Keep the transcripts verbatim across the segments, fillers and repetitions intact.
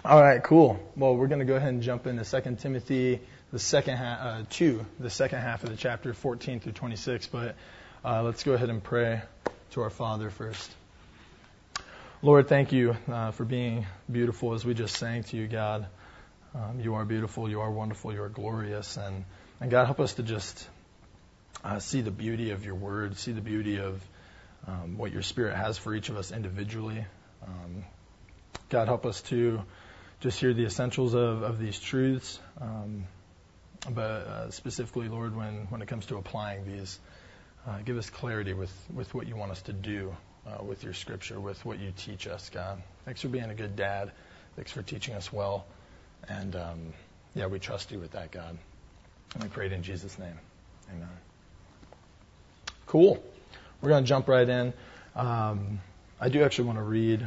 All right, cool. Well, we're going to go ahead and jump into Second Timothy, the second half, uh, two, the second half of the chapter, fourteen through twenty-six. But uh, let's go ahead and pray to our Father first. Lord, thank you uh, for being beautiful as we just sang to you, God. Um, you are beautiful, you are wonderful, you are glorious, and and God, help us to just uh, see the beauty of your word, see the beauty of um, what your Spirit has for each of us individually. Um, God, help us to just hear the essentials of, of these truths, um, but uh, specifically, Lord, when, when it comes to applying these, uh, give us clarity with, with what you want us to do uh, with your Scripture, with what you teach us, God. Thanks for being a good dad. Thanks for teaching us well. And, um, yeah, we trust you with that, God. And we pray it in Jesus' name. Amen. Cool. We're going to jump right in. Um, I do actually want to read...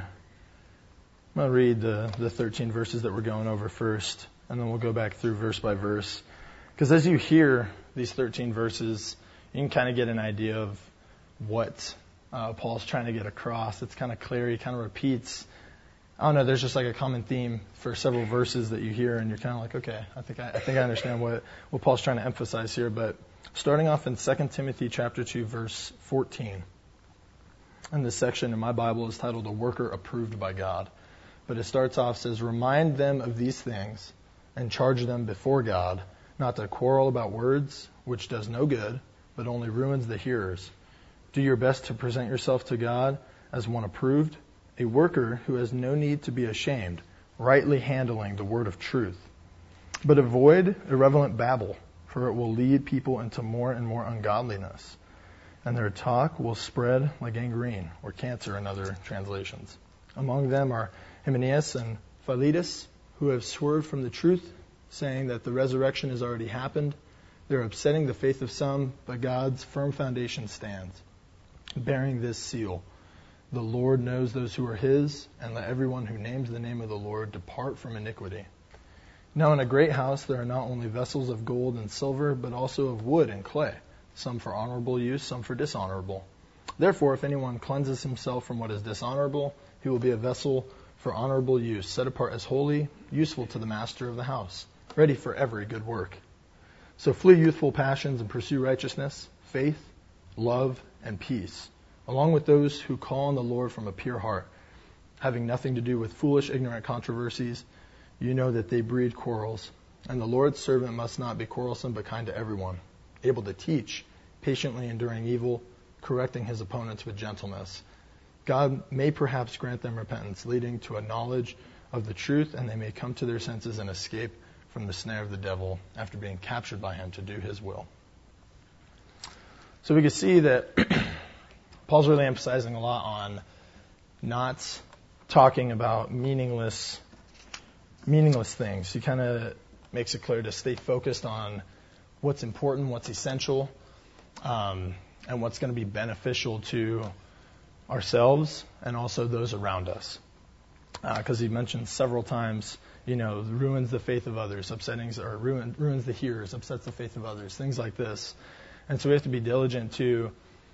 I'm going to read the, the thirteen verses that we're going over first, and then we'll go back through verse by verse. Because as you hear these thirteen verses, you can kind of get an idea of what uh, Paul's trying to get across. It's kind of clear. He kind of repeats. I don't know, there's just like a common theme for several verses that you hear, and you're kind of like, okay, I think I, I think I understand what, what Paul's trying to emphasize here. But starting off in Second Timothy chapter two, verse fourteen. And this section in my Bible is titled, A Worker Approved by God. But it starts off, says, remind them of these things and charge them before God, not to quarrel about words, which does no good, but only ruins the hearers. Do your best to present yourself to God as one approved, a worker who has no need to be ashamed, rightly handling the word of truth. But avoid irrelevant babble, for it will lead people into more and more ungodliness, and their talk will spread like gangrene, or cancer in other translations. Among them are Hymenaeus and Philetus, who have swerved from the truth, saying that the resurrection has already happened. They're upsetting the faith of some, but God's firm foundation stands, bearing this seal. The Lord knows those who are his, and let everyone who names the name of the Lord depart from iniquity. Now in a great house there are not only vessels of gold and silver, but also of wood and clay, some for honorable use, some for dishonorable. Therefore, if anyone cleanses himself from what is dishonorable, he will be a vessel for honorable use, set apart as holy, useful to the master of the house, ready for every good work. So flee youthful passions and pursue righteousness, faith, love, and peace, along with those who call on the Lord from a pure heart, having nothing to do with foolish, ignorant controversies. You know that they breed quarrels, and the Lord's servant must not be quarrelsome, but kind to everyone, able to teach, patiently enduring evil, correcting his opponents with gentleness. God may perhaps grant them repentance, leading to a knowledge of the truth, and they may come to their senses and escape from the snare of the devil after being captured by him to do his will. So we can see that Paul's really emphasizing a lot on not talking about meaningless, meaningless things. He kind of makes it clear to stay focused on what's important, what's essential, um, and what's going to be beneficial to ourselves and also those around us. Because uh, he mentions several times, you know, ruins the faith of others, upsetting, or ruin, ruins the hearers, upsets the faith of others, things like this. And so we have to be diligent to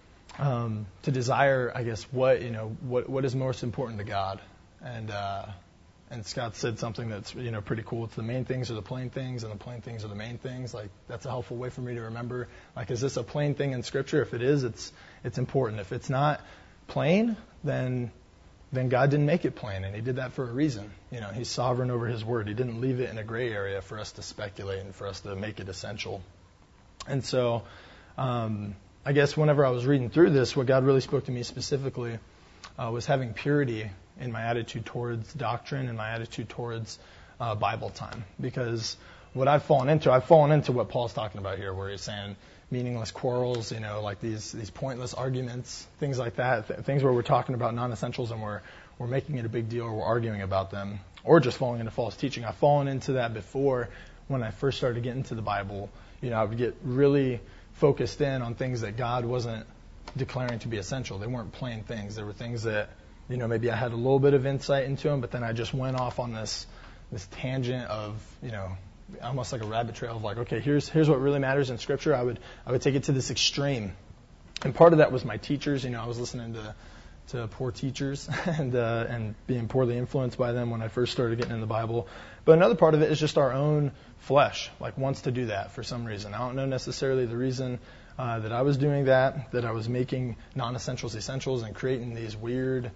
um, to desire, I guess, what you know, what what is most important to God. And uh, and Scott said something that's you know pretty cool. It's the main things are the plain things, and the plain things are the main things. Like that's a helpful way for me to remember. Like, is this a plain thing in Scripture? If it is, it's it's important. If it's not plain, then then God didn't make it plain, and he did that for a reason. You know, he's sovereign over his word. He didn't leave it in a gray area for us to speculate and for us to make it essential. And so um, I guess whenever I was reading through this, what God really spoke to me specifically uh, was having purity in my attitude towards doctrine and my attitude towards uh, Bible time. Because what I've fallen into, I've fallen into what Paul's talking about here, where he's saying meaningless quarrels, you know, like these these pointless arguments, things like that, th- things where we're talking about non-essentials and we're we're making it a big deal or we're arguing about them, or just falling into false teaching. I've fallen into that before when I first started getting into the Bible. You know, I would get really focused in on things that God wasn't declaring to be essential. They weren't plain things. There were things that, you know, maybe I had a little bit of insight into them, but then I just went off on this this tangent of, you know, almost like a rabbit trail of like, okay, here's here's what really matters in Scripture. I would I would take it to this extreme, and part of that was my teachers. You know, I was listening to to poor teachers and uh, and being poorly influenced by them when I first started getting in the Bible. But another part of it is just our own flesh, like wants to do that for some reason. I don't know necessarily the reason uh, that I was doing that, that I was making non-essentials essentials and creating these weird,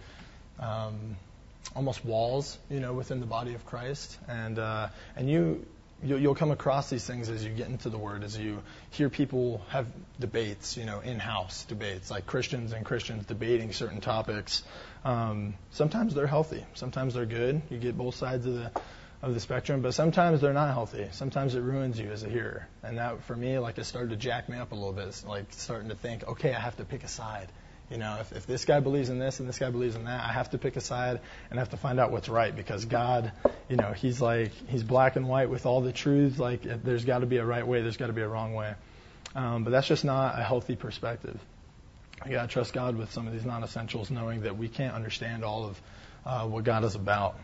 um, almost walls, you know, within the body of Christ. And uh, and you. You'll come across these things as you get into the Word, as you hear people have debates, you know, in-house debates, like Christians and Christians debating certain topics. Um, sometimes they're healthy. Sometimes they're good. You get both sides of the of the spectrum, but sometimes they're not healthy. Sometimes it ruins you as a hearer. And that, for me, like, it started to jack me up a little bit. It's like starting to think, okay, I have to pick a side. You know, if, if this guy believes in this and this guy believes in that, I have to pick a side and I have to find out what's right, because God, you know, he's like, he's black and white with all the truths. Like, there's got to be a right way, there's got to be a wrong way. Um, but that's just not a healthy perspective. You got to trust God with some of these non-essentials, knowing that we can't understand all of uh, what God is about.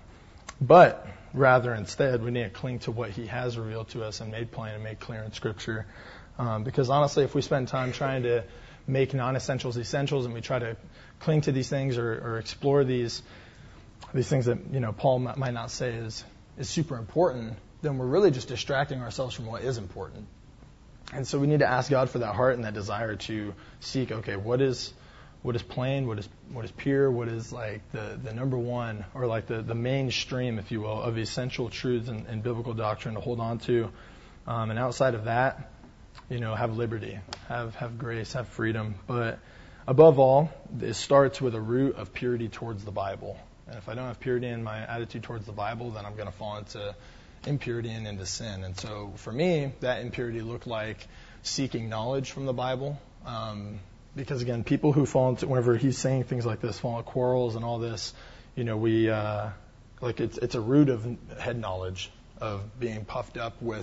But rather, instead, we need to cling to what He has revealed to us and made plain and made clear in Scripture. Um, because honestly, if we spend time trying to make non-essentials essentials, and we try to cling to these things or, or explore these these things that, you know, Paul m- might not say is is super important, then we're really just distracting ourselves from what is important. And so we need to ask God for that heart and that desire to seek, okay, what is what is plain, what is what is pure, what is like the, the number one, or like the, the mainstream, if you will, of essential truths and, and biblical doctrine to hold on to. Um, and outside of that, you know, have liberty, have have grace, have freedom. But above all, it starts with a root of purity towards the Bible. And if I don't have purity in my attitude towards the Bible, then I'm going to fall into impurity and into sin. And so for me, that impurity looked like seeking knowledge from the Bible. Um, because again, people who fall into, whenever he's saying things like this, fall into quarrels and all this, you know, we, uh, like it's, it's a root of head knowledge, of being puffed up with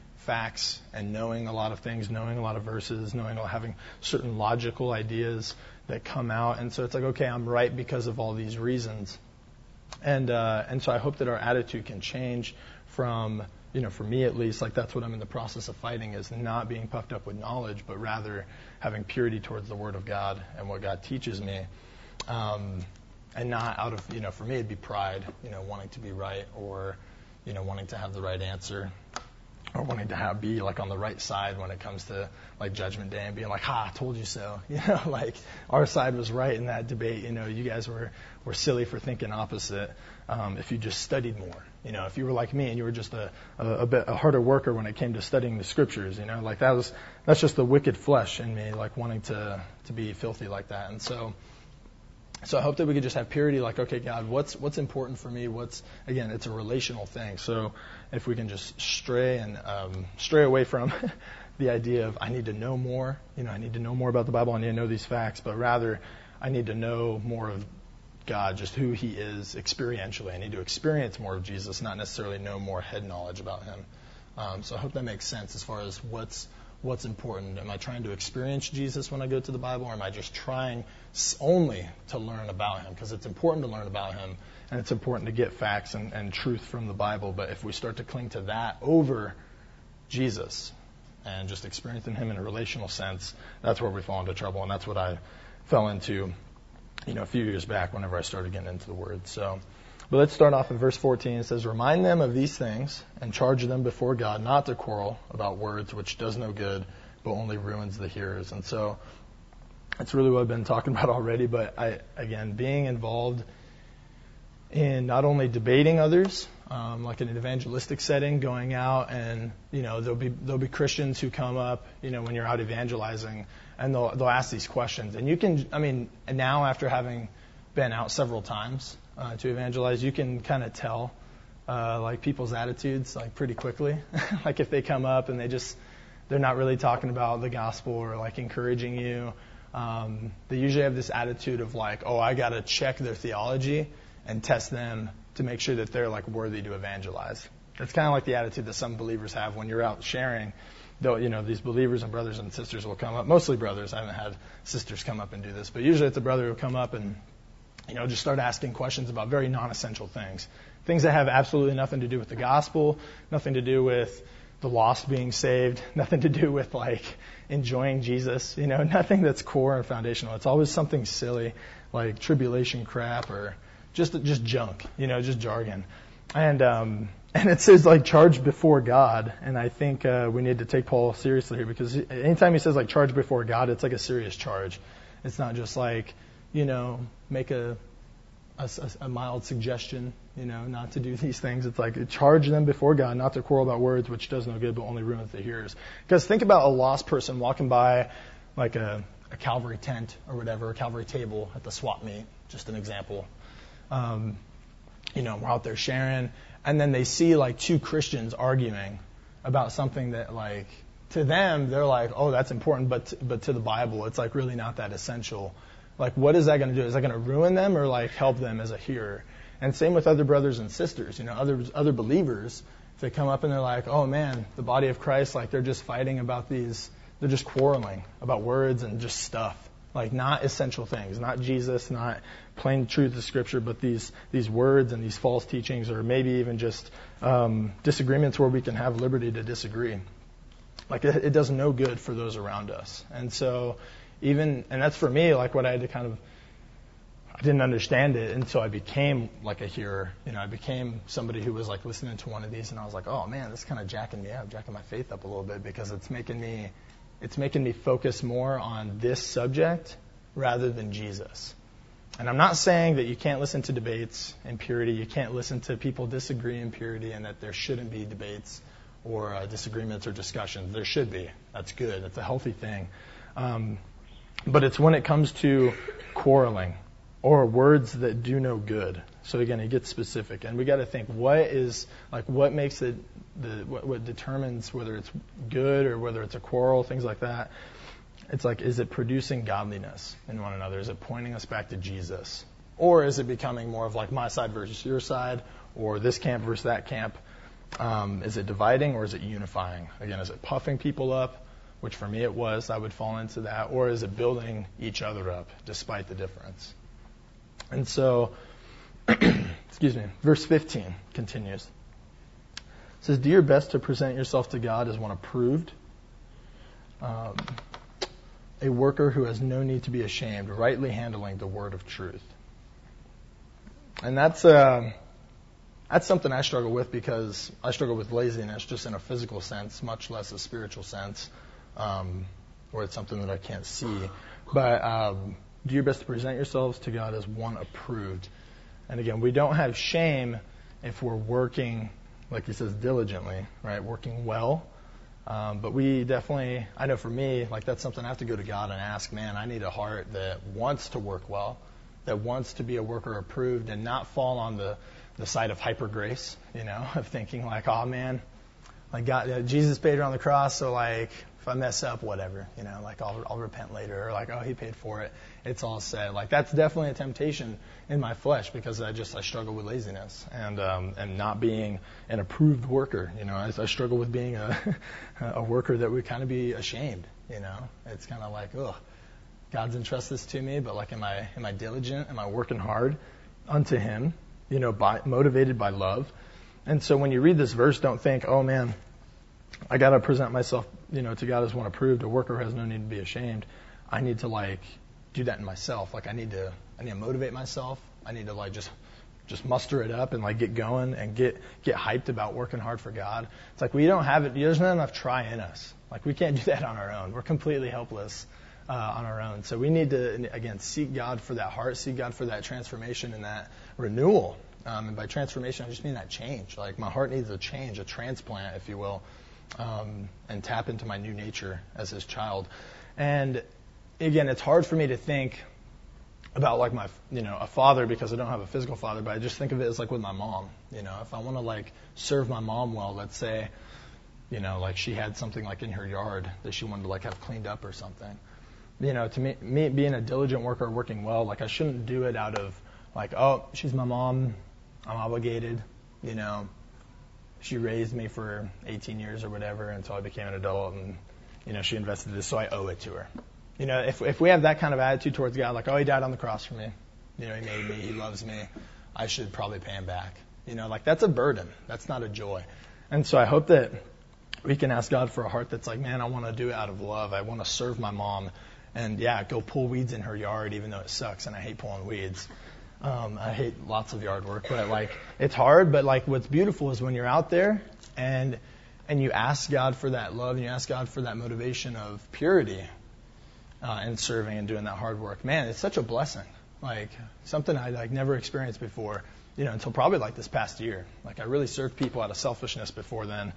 facts and knowing a lot of things, knowing a lot of verses, knowing, having certain logical ideas that come out. And so it's like, okay, I'm right because of all these reasons. And, uh, and so I hope that our attitude can change from, you know, for me at least, like that's what I'm in the process of fighting, is not being puffed up with knowledge, but rather having purity towards the Word of God and what God teaches me. Um, and not out of, you know, for me it'd be pride, you know, wanting to be right, or, you know, wanting to have the right answer, or wanting to have, be like on the right side when it comes to like Judgment Day and being like, ha, I told you so. You know, like our side was right in that debate. You know, you guys were, were silly for thinking opposite. Um, if you just studied more, you know, if you were like me and you were just a, a, a bit a harder worker when it came to studying the Scriptures, you know, like that was, that's just the wicked flesh in me, like wanting to, to be filthy like that. And so, So I hope that we could just have purity, like, okay, God, what's what's important for me? What's, again, it's a relational thing. So if we can just stray and um, stray away from the idea of I need to know more, you know, I need to know more about the Bible, I need to know these facts, but rather I need to know more of God, just who He is experientially. I need to experience more of Jesus, not necessarily know more head knowledge about Him. Um, so I hope that makes sense as far as what's What's important. Am I trying to experience Jesus when I go to the Bible, or am I just trying only to learn about Him? Because it's important to learn about Him, and it's important to get facts and, and truth from the Bible. But if we start to cling to that over Jesus and just experiencing Him in a relational sense, that's where we fall into trouble. And that's what I fell into, you know, a few years back whenever I started getting into the Word. So, but let's start off in verse fourteen. It says, "Remind them of these things and charge them before God not to quarrel about words, which does no good, but only ruins the hearers." And so that's really what I've been talking about already. But I, again, being involved in not only debating others, um, like in an evangelistic setting, going out and, you know, there'll be there'll be Christians who come up, you know, when you're out evangelizing, and they'll they'll ask these questions. And you can, I mean, now after having been out several times uh, to evangelize, you can kind of tell uh, like people's attitudes like pretty quickly. Like if they come up and they just they're not really talking about the gospel or like encouraging you. Um, they usually have this attitude of like, oh, I got to check their theology and test them to make sure that they're like worthy to evangelize. It's kind of like the attitude that some believers have when you're out sharing. Though, you know, these believers and brothers and sisters will come up, mostly brothers. I haven't had sisters come up and do this, but usually it's a brother who will come up and, you know, just start asking questions about very non-essential things. Things that have absolutely nothing to do with the gospel, nothing to do with the lost being saved, nothing to do with like enjoying Jesus, you know, nothing that's core and foundational. It's always something silly like tribulation crap or just just junk, you know, just jargon. And um, and it says like charge before God, and I think uh, we need to take Paul seriously here, because anytime he says like charge before God, it's like a serious charge. It's not just like, you know, make a a, a mild suggestion, you know, not to do these things. It's like charge them before God, not to quarrel about words, which does no good but only ruins the hearers. Because think about a lost person walking by like a, a Calvary tent or whatever, a Calvary table at the swap meet, just an example. Um, you know, we're out there sharing, and then they see like two Christians arguing about something that like to them they're like, oh, that's important, but but to the Bible it's like really not that essential. Like, what is that going to do? Is that going to ruin them or like help them as a hearer? And same with other brothers and sisters, you know, other other believers. If they come up and they're like, oh man, the body of Christ, like they're just fighting about these, they're just quarreling about words and just stuff. Like not essential things, not Jesus, not plain truth of Scripture, but these these words and these false teachings, or maybe even just um, disagreements where we can have liberty to disagree. Like it, it does no good for those around us. And so even, and that's for me, like what I had to kind of, I didn't understand it, and so I became like a hearer. You know, I became somebody who was like listening to one of these, and I was like, oh man, this is kind of jacking me up, jacking my faith up a little bit, because it's making me, it's making me focus more on this subject rather than Jesus. And I'm not saying that you can't listen to debates in purity, you can't listen to people disagree in purity, and that there shouldn't be debates or uh, disagreements or discussions. There should be. That's good. That's a healthy thing. Um, but it's when it comes to quarreling or words that do no good. So again, it gets specific, and we got to think what is like what makes it the what, what determines whether it's good or whether it's a quarrel, things like that. It's like, is it producing godliness in one another? Is it pointing us back to Jesus, or is it becoming more of like my side versus your side, or this camp versus that camp? Um, is it dividing or is it unifying? Again, is it puffing people up, which for me it was, I would fall into that, or is it building each other up despite the difference? And so, excuse me, verse fifteen continues. It says, do your best to present yourself to God as one approved, um, a worker who has no need to be ashamed, rightly handling the word of truth. And that's uh, that's something I struggle with, because I struggle with laziness just in a physical sense, much less a spiritual sense, um, where it's something that I can't see. But um, do your best to present yourselves to God as one approved. And again, we don't have shame if we're working, like he says, diligently, right? Working well. Um, but we definitely, I know for me, like that's something I have to go to God and ask, man, I need a heart that wants to work well, that wants to be a worker approved and not fall on the, the side of hyper grace, you know, of thinking like, oh man, like God, uh, Jesus paid on the cross, so like if I mess up, whatever, you know, like I'll, I'll repent later, or like, oh, he paid for it, it's all said. Like that's definitely a temptation in my flesh, because I just I struggle with laziness and um, and not being an approved worker. You know, I, I struggle with being a a worker that would kind of be ashamed. You know, it's kind of like, oh, God's entrusted this to me, but like, am I am I diligent? Am I working hard unto Him? You know, by, motivated by love. And so when you read this verse, don't think, oh man, I got to present myself, you know, to God as one approved. A worker has no need to be ashamed. I need to like do that in myself. Like I need to, I need to motivate myself. I need to like just, just muster it up and like get going and get, get hyped about working hard for God. It's like we don't have it. There's not enough try in us. Like we can't do that on our own. We're completely helpless uh, on our own. So we need to, again, seek God for that heart, seek God for that transformation and that renewal. Um, and by transformation, I just mean that change. Like my heart needs a change, a transplant, if you will, um, and tap into my new nature as His child. And again, it's hard for me to think about like my, you know, a father, because I don't have a physical father, but I just think of it as like with my mom. You know, if I want to like serve my mom well, let's say, you know, like she had something like in her yard that she wanted to like have cleaned up or something. You know, to me, me being a diligent worker, working well, like I shouldn't do it out of like, oh, she's my mom, I'm obligated, you know, she raised me for eighteen years or whatever until I became an adult, and, you know, she invested this, so I owe it to her. You know, if if we have that kind of attitude towards God, like, oh, He died on the cross for me, you know, He made me, He loves me, I should probably pay Him back. You know, like that's a burden. That's not a joy. And so I hope that we can ask God for a heart that's like, man, I want to do it out of love. I want to serve my mom. And, yeah, go pull weeds in her yard, even though it sucks, and I hate pulling weeds. Um, I hate lots of yard work, but, like, it's hard. But, like, what's beautiful is when you're out there and and you ask God for that love and you ask God for that motivation of purity uh, in serving and doing that hard work. Man, it's such a blessing. Like, something I, like, never experienced before, you know, until probably, like, this past year. Like, I really served people out of selfishness before then.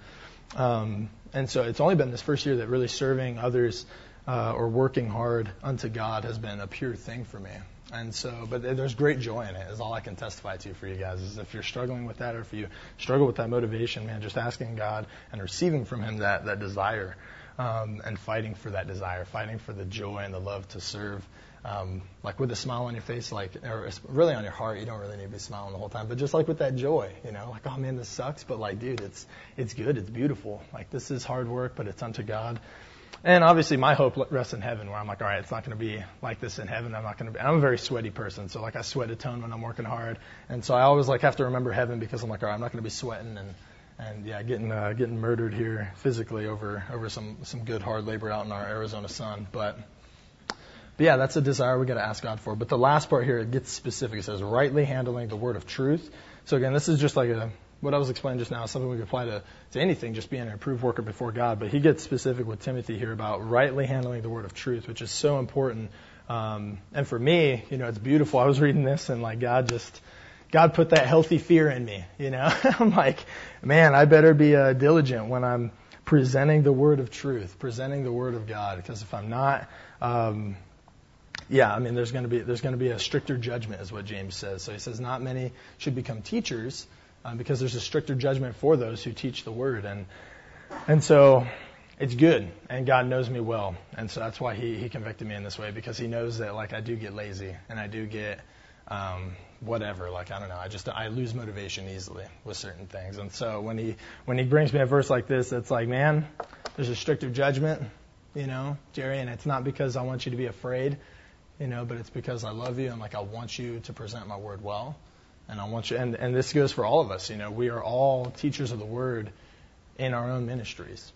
Um, and so it's only been this first year that really serving others uh, or working hard unto God has been a pure thing for me. And so, but there's great joy in it, is all I can testify to for you guys. Is if you're struggling with that, or if you struggle with that motivation, man, just asking God and receiving from Him that that desire, um, and fighting for that desire, fighting for the joy and the love to serve, um, like with a smile on your face, like, or really on your heart. You don't really need to be smiling the whole time, but just like with that joy, you know, like, oh man, this sucks, but like, dude, it's it's good, it's beautiful. Like, this is hard work, but it's unto God. And obviously my hope rests in heaven, where I'm like, all right, it's not going to be like this in heaven. I'm not going to be, I'm a very sweaty person. So like I sweat a ton when I'm working hard. And so I always like have to remember heaven, because I'm like, all right, I'm not going to be sweating and, and yeah, getting, uh, getting murdered here physically over, over some, some good hard labor out in our Arizona sun. But, but yeah, that's a desire we got to ask God for. But the last part here, it gets specific. It says rightly handling the word of truth. So again, this is just like a, what I was explaining just now is something we can apply to, to anything, just being an approved worker before God. But he gets specific with Timothy here about rightly handling the word of truth, which is so important. Um, and for me, you know, it's beautiful. I was reading this and like God just, God put that healthy fear in me, you know. I'm like, man, I better be uh, diligent when I'm presenting the word of truth, presenting the word of God. Because if I'm not, um, yeah, I mean, there's going to be there's going to be a stricter judgment, is what James says. So he says, not many should become teachers, Um, because there's a stricter judgment for those who teach the word. And and so it's good, and God knows me well. And so that's why he, he convicted me in this way, because he knows that, like, I do get lazy, and I do get um, whatever. Like, I don't know, I just I lose motivation easily with certain things. And so when he when he brings me a verse like this, it's like, man, there's a stricter judgment, you know, Jerry, and it's not because I want you to be afraid, you know, but it's because I love you, and, like, I want you to present my word well. And I want you, and, and this goes for all of us, you know, we are all teachers of the word in our own ministries.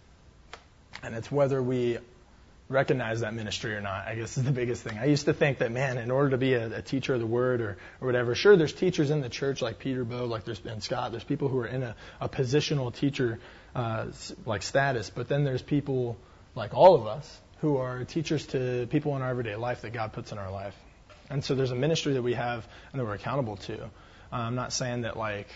And it's whether we recognize that ministry or not, I guess, is the biggest thing. I used to think that, man, in order to be a, a teacher of the word or, or whatever, sure, there's teachers in the church like Peter Bowe, like there's and Scott, there's people who are in a, a positional teacher uh, like status, but then there's people like all of us who are teachers to people in our everyday life that God puts in our life. And so there's a ministry that we have and that we're accountable to. Uh, I'm not saying that, like,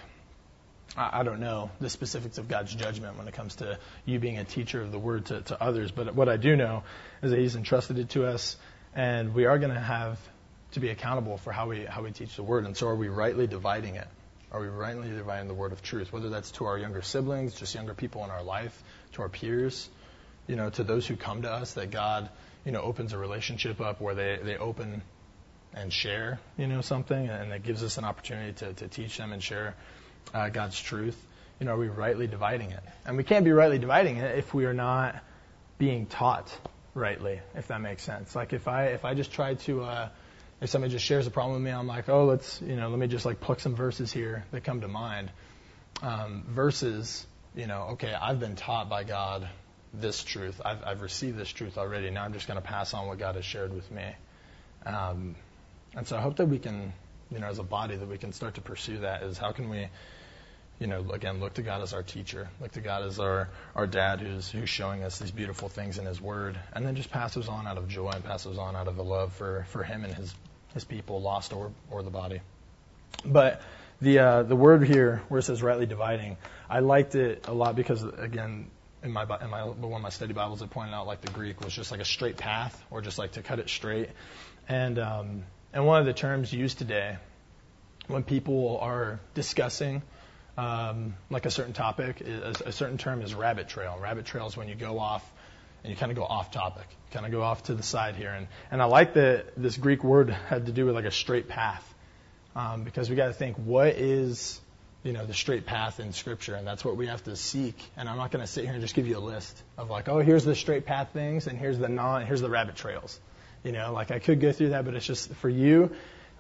I, I don't know the specifics of God's judgment when it comes to you being a teacher of the word to, to others. But what I do know is that He's entrusted it to us, and we are going to have to be accountable for how we how we teach the word. And so are we rightly dividing it? Are we rightly dividing the word of truth? Whether that's to our younger siblings, just younger people in our life, to our peers, you know, to those who come to us, that God, you know, opens a relationship up where they, they open and share, you know, something, and it gives us an opportunity to, to teach them and share uh, God's truth. You know, are we rightly dividing it? And we can't be rightly dividing it if we are not being taught rightly, if that makes sense. Like if I if I just try to, uh, if somebody just shares a problem with me, I'm like, oh, let's, you know, let me just like pluck some verses here that come to mind. Um, versus, you know, okay, I've been taught by God this truth. I've, I've received this truth already. Now I'm just going to pass on what God has shared with me. Um, And so I hope that we can, you know, as a body, that we can start to pursue that, is how can we, you know, again, look to God as our teacher, look to God as our, our dad who's who's showing us these beautiful things in His Word, and then just pass those on out of joy and pass those on out of a love for, for Him and His His people, lost or or the body. But the uh, the word here where it says rightly dividing, I liked it a lot because, again, in my in my one of my study Bibles, it pointed out like the Greek was just like a straight path, or just like to cut it straight, and um, And one of the terms used today when people are discussing um, like a certain topic, is, a certain term is rabbit trail. Rabbit trail is when you go off and you kind of go off topic, kind of go off to the side here. And, and I like that this Greek word had to do with like a straight path, um, because we got to think, what is, you know, the straight path in Scripture? And that's what we have to seek. And I'm not going to sit here and just give you a list of like, oh, here's the straight path things, and here's the non, here's the rabbit trails. You know, like I could go through that, but it's just for you,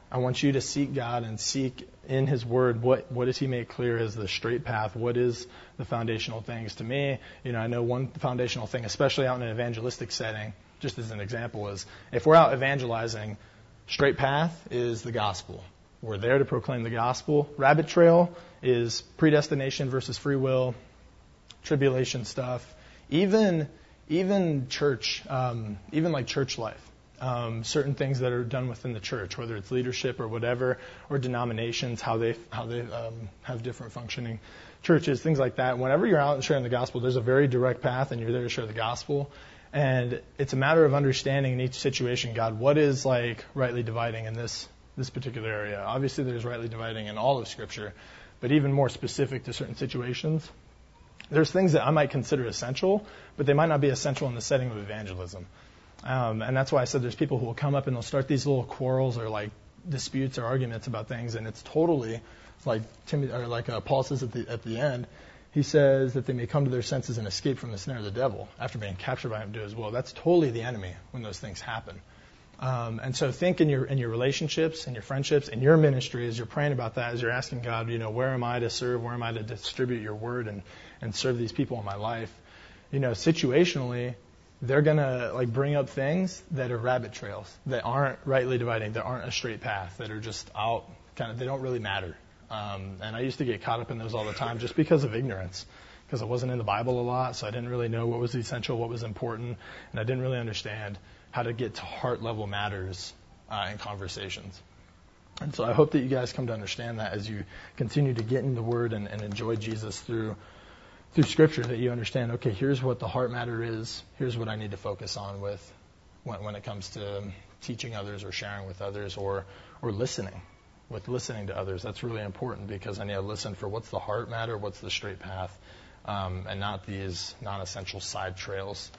I want you to seek God and seek in His Word what what does He make clear as the straight path? What is the foundational things? To me, you know, I know one foundational thing, especially out in an evangelistic setting, just as an example, is if we're out evangelizing, straight path is the gospel. We're there to proclaim the gospel. Rabbit trail is predestination versus free will, tribulation stuff, even even church, um, even like church life. Um, certain things that are done within the church, whether it's leadership or whatever, or denominations, how they how they um, have different functioning churches, things like that. Whenever you're out and sharing the gospel, there's a very direct path, and you're there to share the gospel. And it's a matter of understanding in each situation, God, what is like rightly dividing in this this particular area? Obviously, there's rightly dividing in all of Scripture, but even more specific to certain situations, there's things that I might consider essential, but they might not be essential in the setting of evangelism. Um, and that's why I said there's people who will come up and they'll start these little quarrels or like disputes or arguments about things, and it's totally like Timothy, or like uh, Paul says at the at the end. He says that they may come to their senses and escape from the snare of the devil after being captured by him too as well. That's totally the enemy when those things happen. Um, and so think in your in your relationships, in your friendships, in your ministry, as you're praying about that, as you're asking God, you know, where am I to serve? Where am I to distribute your word and, and serve these people in my life? You know, situationally, they're going to like bring up things that are rabbit trails, that aren't rightly dividing, that aren't a straight path, that are just out, kind of, they don't really matter. Um, and I used to get caught up in those all the time just because of ignorance, because I wasn't in the Bible a lot, so I didn't really know what was essential, what was important, and I didn't really understand how to get to heart-level matters uh, in conversations. And so I hope that you guys come to understand that as you continue to get in the Word and, and enjoy Jesus through through Scripture, that you understand, okay, here's what the heart matter is, here's what I need to focus on with when, when it comes to teaching others or sharing with others or or listening. With listening to others, that's really important because I need to listen for what's the heart matter, what's the straight path, um, and not these non-essential side trails.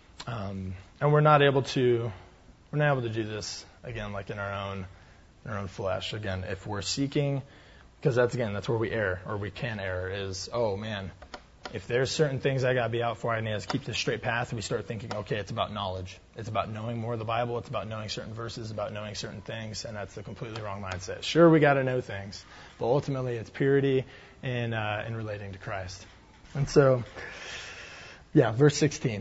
Um, and we're not able to, we're not able to do this again, like in our own, in our own flesh. Again, if we're seeking, because that's again, that's where we err or we can err. Is oh man, if there's certain things I gotta be out for, I need to keep this straight path. And we start thinking, okay, it's about knowledge. It's about knowing more of the Bible. It's about knowing certain verses, about knowing certain things, and that's the completely wrong mindset. Sure, we got to know things, but ultimately it's purity in uh, in relating to Christ. And so, yeah, verse sixteen.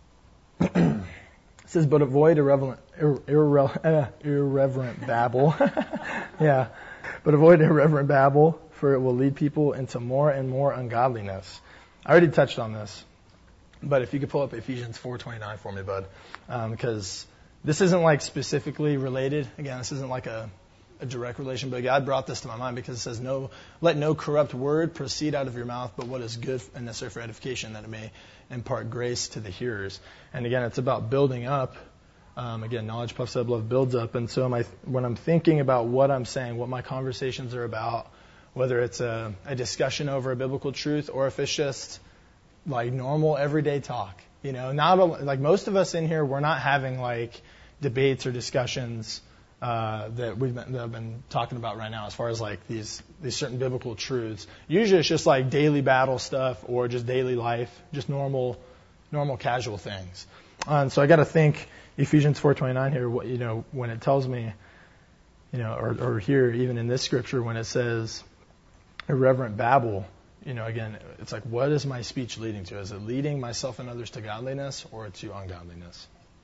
It says, but avoid irreverent, irre, uh, irreverent babble. yeah, but avoid irreverent babble, for it will lead people into more and more ungodliness. I already touched on this, but if you could pull up Ephesians four twenty-nine for me, bud, because um, this isn't like specifically related. Again, this isn't like a, a direct relation, but God brought this to my mind because it says, "No, let no corrupt word proceed out of your mouth, but what is good and necessary for edification, that it may impart grace to the hearers." And again, it's about building up. Um, again, knowledge puffs up, love builds up. And so, my, when I'm thinking about what I'm saying, what my conversations are about, whether it's a, a discussion over a biblical truth or if it's just like normal everyday talk, you know, not a, like most of us in here, we're not having like debates or discussions uh, that we've been, that I've been talking about right now as far as like these these certain biblical truths. Usually it's just like daily battle stuff or just daily life, just normal normal casual things. Uh, and so I got to think Ephesians four twenty-nine here, what, you know, when it tells me, you know, or, or here even in this scripture when it says irreverent babble, you know, again, it's like, what is my speech leading to? Is it leading myself and others to godliness or to ungodliness?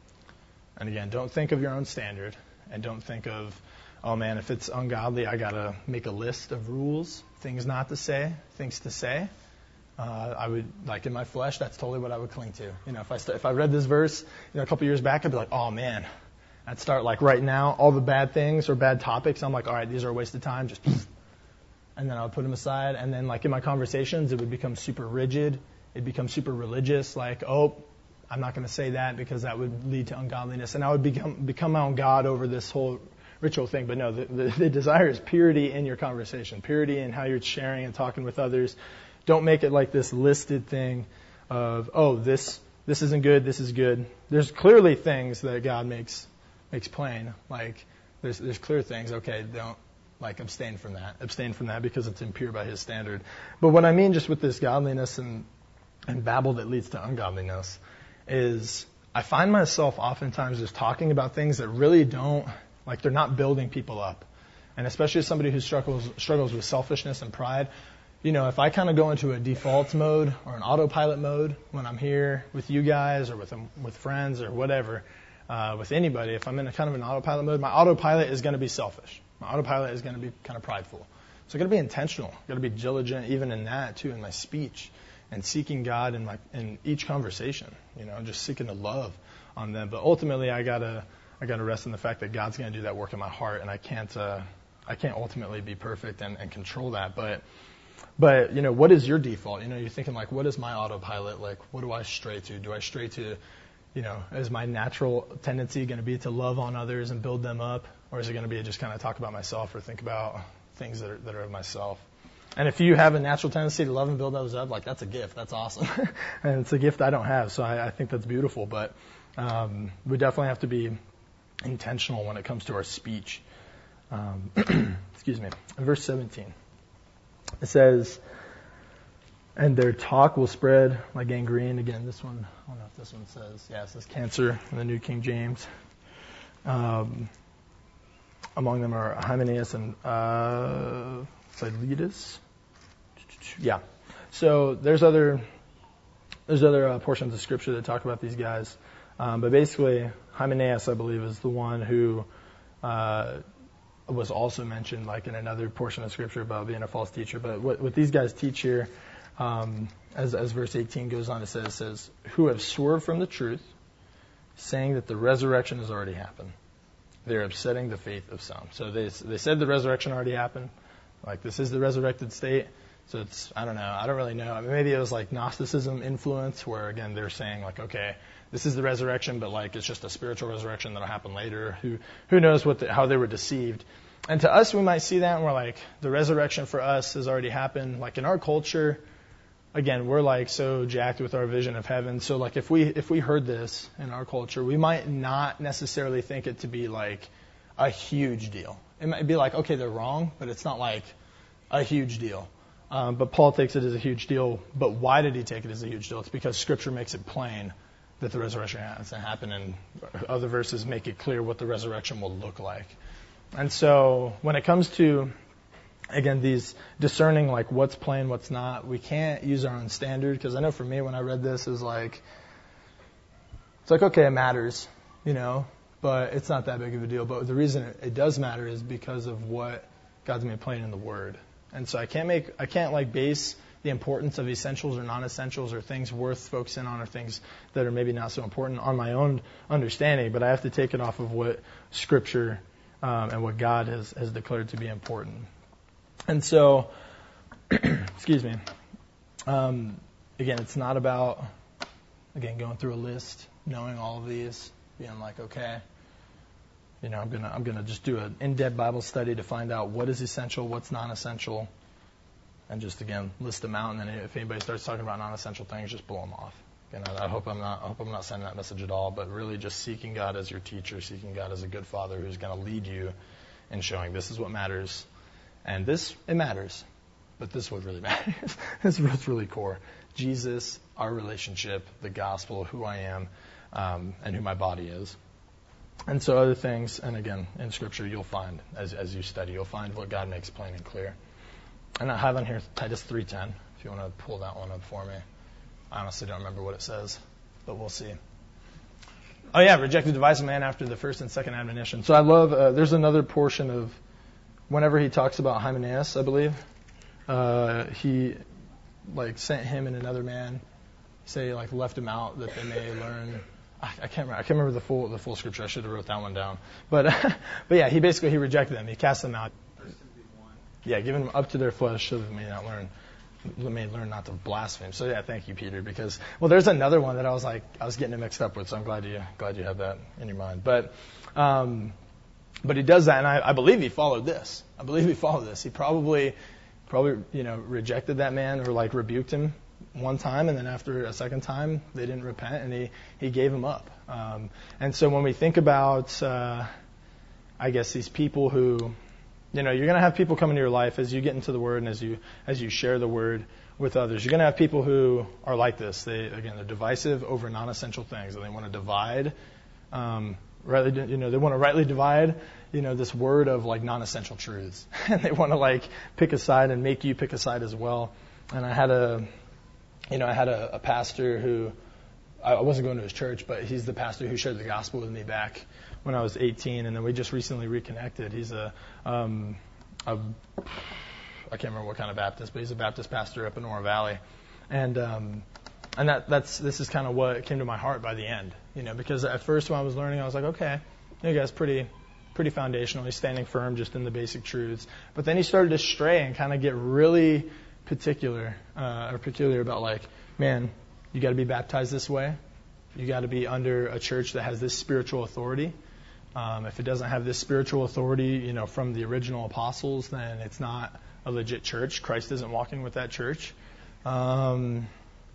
And again, don't think of your own standard, and don't think of, oh man, if it's ungodly, I gotta make a list of rules, things not to say, things to say. Uh, I would, like in my flesh, that's totally what I would cling to. You know, if I st- if I read this verse, you know, a couple years back, I'd be like, oh man, I'd start like right now, all the bad things or bad topics. I'm like, all right, these are a waste of time, just. And then I would put them aside. And then, like, in my conversations, it would become super rigid. It'd become super religious. Like, oh, I'm not going to say that because that would lead to ungodliness. And I would become become my own God over this whole ritual thing. But no, the, the, the desire is purity in your conversation, purity in how you're sharing and talking with others. Don't make it like this listed thing of, oh, this this isn't good, this is good. There's clearly things that God makes makes plain. Like, there's there's clear things. Okay, don't. Like, abstain from that. Abstain from that because it's impure by His standard. But what I mean just with this godliness and, and babble that leads to ungodliness is I find myself oftentimes just talking about things that really don't, like they're not building people up. And especially as somebody who struggles struggles with selfishness and pride, you know, if I kind of go into a default mode or an autopilot mode when I'm here with you guys or with with friends or whatever, uh, with anybody, if I'm in a kind of an autopilot mode, my autopilot is going to be selfish. My autopilot is going to be kind of prideful. So I got to be intentional. Got to be diligent, even in that too, in my speech and seeking God in my in each conversation. You know, just seeking to love on them. But ultimately, I gotta I gotta rest in the fact that God's going to do that work in my heart, and I can't uh, I can't ultimately be perfect and, and control that. But But, you know, what is your default? You know, you're thinking, like, what is my autopilot? Like, what do I stray to? Do I stray to, you know, is my natural tendency going to be to love on others and build them up? Or is it going to be just kind of talk about myself or think about things that are, that are of myself? And if you have a natural tendency to love and build others up, like, that's a gift. That's awesome. And it's a gift I don't have, so I, I think that's beautiful. But um, we definitely have to be intentional when it comes to our speech. Um, excuse me. Verse seventeen. It says, and their talk will spread like gangrene. Again, this one, I don't know if this one says, yeah, it says cancer in the New King James. Um, among them are Hymenaeus and uh, Philetus. Yeah. So there's other there's other uh, portions of Scripture that talk about these guys. Um, but basically, Hymenaeus, I believe, is the one who uh, was also mentioned like in another portion of Scripture about being a false teacher. But what, what these guys teach here, um, as, as verse eighteen goes on, it says, it says, who have swerved from the truth, saying that the resurrection has already happened. They're upsetting the faith of some. So they they said the resurrection already happened. Like, this is the resurrected state. So it's, I don't know, I don't really know. I mean, maybe it was like Gnosticism influence where, again, they're saying like, okay, this is the resurrection, but like it's just a spiritual resurrection that'll happen later. Who who knows what the, how they were deceived. And to us, we might see that and we're like, the resurrection for us has already happened. Like in our culture, again, we're like so jacked with our vision of heaven. So like if we if we heard this in our culture, we might not necessarily think it to be like a huge deal. It might be like, okay, they're wrong, but it's not like a huge deal. Um, but Paul takes it as a huge deal. But why did he take it as a huge deal? It's because Scripture makes it plain that the resurrection has to happen, and other verses make it clear what the resurrection will look like. And so when it comes to, again, these discerning like what's plain, what's not, we can't use our own standard, because I know for me when I read this, it was like, it's like, okay, it matters, you know, but it's not that big of a deal. But the reason it, it does matter is because of what God's made plain in the Word. And so I can't make, I can't like base the importance of essentials or non-essentials or things worth focusing on or things that are maybe not so important on my own understanding, but I have to take it off of what Scripture um, and what God has, has declared to be important. And so, excuse me, um, again, it's not about, again, going through a list, knowing all of these, being like, okay, you know, I'm gonna I'm gonna just do an in-depth Bible study to find out what is essential, what's non-essential, and just again list them out. And then if anybody starts talking about non-essential things, just blow them off. You know, I hope I'm not I hope I'm not sending that message at all. But really, just seeking God as your teacher, seeking God as a good Father who's going to lead you in showing this is what matters, and this it matters, but this is what really matters. This is what's really core: Jesus, our relationship, the gospel, who I am, um, and who my body is. And so other things, and again, in Scripture you'll find, as as you study, you'll find what God makes plain and clear. And I have on here Titus three ten, if you want to pull that one up for me. I honestly don't remember what it says, but we'll see. Oh yeah, reject the device of man after the first and second admonition. So I love, uh, there's another portion of, whenever he talks about Hymenaeus, I believe, uh, he like sent him and another man, say like left him out that they may learn. I can't remember. I can't remember the full the full scripture. I should have wrote that one down. But but yeah, he basically he rejected them. He cast them out. Yeah, giving them up to their flesh so that they may not learn, may learn not to blaspheme. So yeah, thank you, Peter. Because well, there's another one that I was like I was getting it mixed up with. So I'm glad you glad you have that in your mind. But um, but he does that, and I, I believe he followed this. I believe he followed this. He probably probably you know rejected that man or like rebuked him one time, and then after a second time, they didn't repent, and he, he gave them up. Um, and so when we think about, uh, I guess, these people who, you know, you're going to have people come into your life as you get into the Word and as you as you share the Word with others. You're going to have people who are like this. They, again, they're divisive over non-essential things, and they want to divide um, rightly, you know, they want to rightly divide, you know, this word of like non-essential truths, and they want to like pick a side and make you pick a side as well. And I had a, you know, I had a, a pastor who, I wasn't going to his church, but he's the pastor who shared the gospel with me back when I was eighteen, and then we just recently reconnected. He's a, um, a I can't remember what kind of Baptist, but he's a Baptist pastor up in Oro Valley, and um, and that that's this is kind of what came to my heart by the end, you know, because at first when I was learning, I was like, okay, you guys pretty pretty foundational. He's standing firm just in the basic truths, but then he started to stray and kind of get really particular uh, or peculiar about like, man, you got to be baptized this way. You got to be under a church that has this spiritual authority. Um, if it doesn't have this spiritual authority, you know, from the original apostles, then it's not a legit church. Christ isn't walking with that church. Um,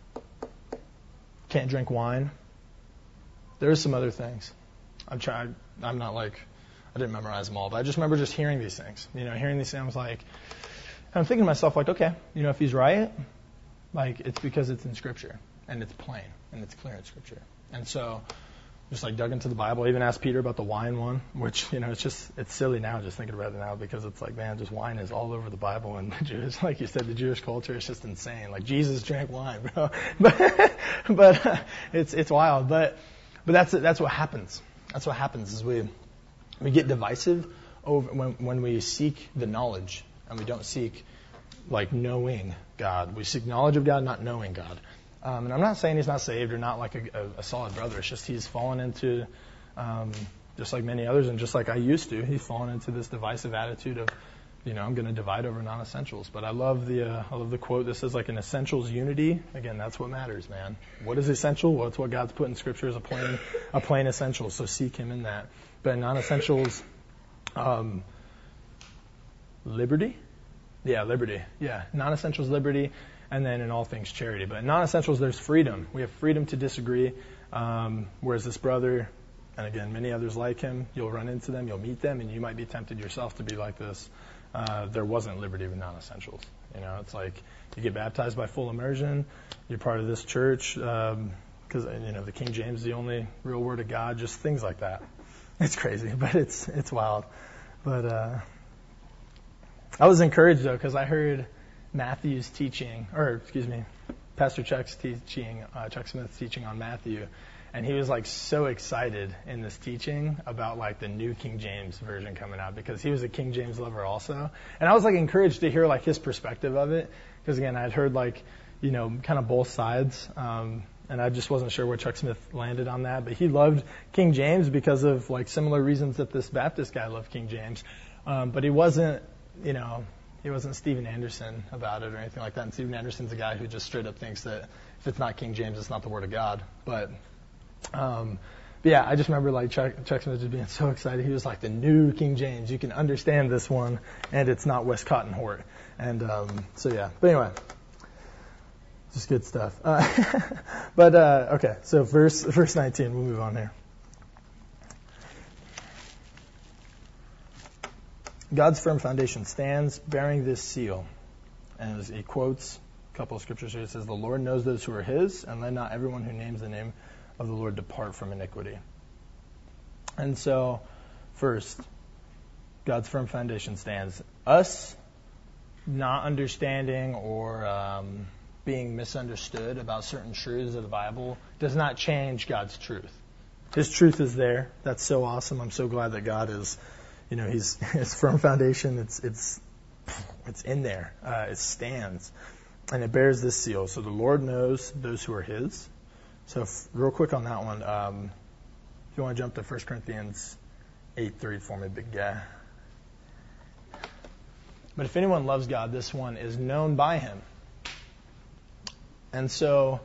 can't drink wine. There's some other things. I'm trying. I'm not like I didn't memorize them all, but I just remember just hearing these things. You know, hearing these things, I was like, I'm thinking to myself, like, okay, you know, if he's right, like it's because it's in Scripture and it's plain and it's clear in Scripture. And so, just like dug into the Bible, I even asked Peter about the wine one, which, you know, it's just, it's silly now just thinking about it now because it's like, man, just wine is all over the Bible and the Jewish, like you said, the Jewish culture is just insane. Like Jesus drank wine, bro. But, but uh, it's, it's wild. But, but that's, that's what happens. That's what happens is we, we get divisive over when, when we seek the knowledge and we don't seek like knowing God. We seek knowledge of God, not knowing God. Um, and I'm not saying he's not saved or not like a, a, a solid brother. It's just he's fallen into, um, just like many others and just like I used to, he's fallen into this divisive attitude of, you know, I'm going to divide over non-essentials. But I love the uh, I love the quote that says like an essentials unity. Again, that's what matters, man. What is essential? Well, it's what God's put in Scripture as a plain a plain essential. So seek Him in that. But non-essentials, um, liberty. Yeah, liberty. Yeah, non-essentials, liberty. And then in all things, charity. But in non-essentials, there's freedom. We have freedom to disagree. Um, whereas this brother, and again, many others like him, you'll run into them, you'll meet them, and you might be tempted yourself to be like this. Uh, there wasn't liberty with non-essentials. You know, it's like you get baptized by full immersion. You're part of this church because, um, you know, the King James is the only real word of God. Just things like that. It's crazy, but it's it's wild. But uh, I was encouraged, though, because I heard Matthew's teaching, or excuse me, Pastor Chuck's teaching, uh, Chuck Smith's teaching on Matthew, and he was like so excited in this teaching about like the new King James version coming out because he was a King James lover also, and I was like encouraged to hear like his perspective of it because again I'd heard like you know kind of both sides, um, and I just wasn't sure where Chuck Smith landed on that, but he loved King James because of like similar reasons that this Baptist guy loved King James, um, but he wasn't you know. He wasn't Steven Anderson about it or anything like that. And Steven Anderson's a guy who just straight up thinks that if it's not King James, it's not the Word of God. But, um, but yeah, I just remember like Chuck, Chuck Smith just being so excited. He was like, the new King James. You can understand this one, and it's not Westcott and Hort. And um, so yeah. But anyway, just good stuff. Uh, but uh, okay, so verse verse nineteen. We'll move on here. God's firm foundation stands, bearing this seal. And as he quotes a couple of scriptures here, it says, the Lord knows those who are His, and let not everyone who names the name of the Lord depart from iniquity. And so, first, God's firm foundation stands. Us not understanding or um, being misunderstood about certain truths of the Bible does not change God's truth. His truth is there. That's so awesome. I'm so glad that God is... You know, he's his firm foundation. It's it's it's in there. Uh, it stands, and it bears this seal. So the Lord knows those who are His. So if, real quick on that one, um, if you want to jump to First Corinthians eight three for me, big guy. But if anyone loves God, this one is known by Him. And so,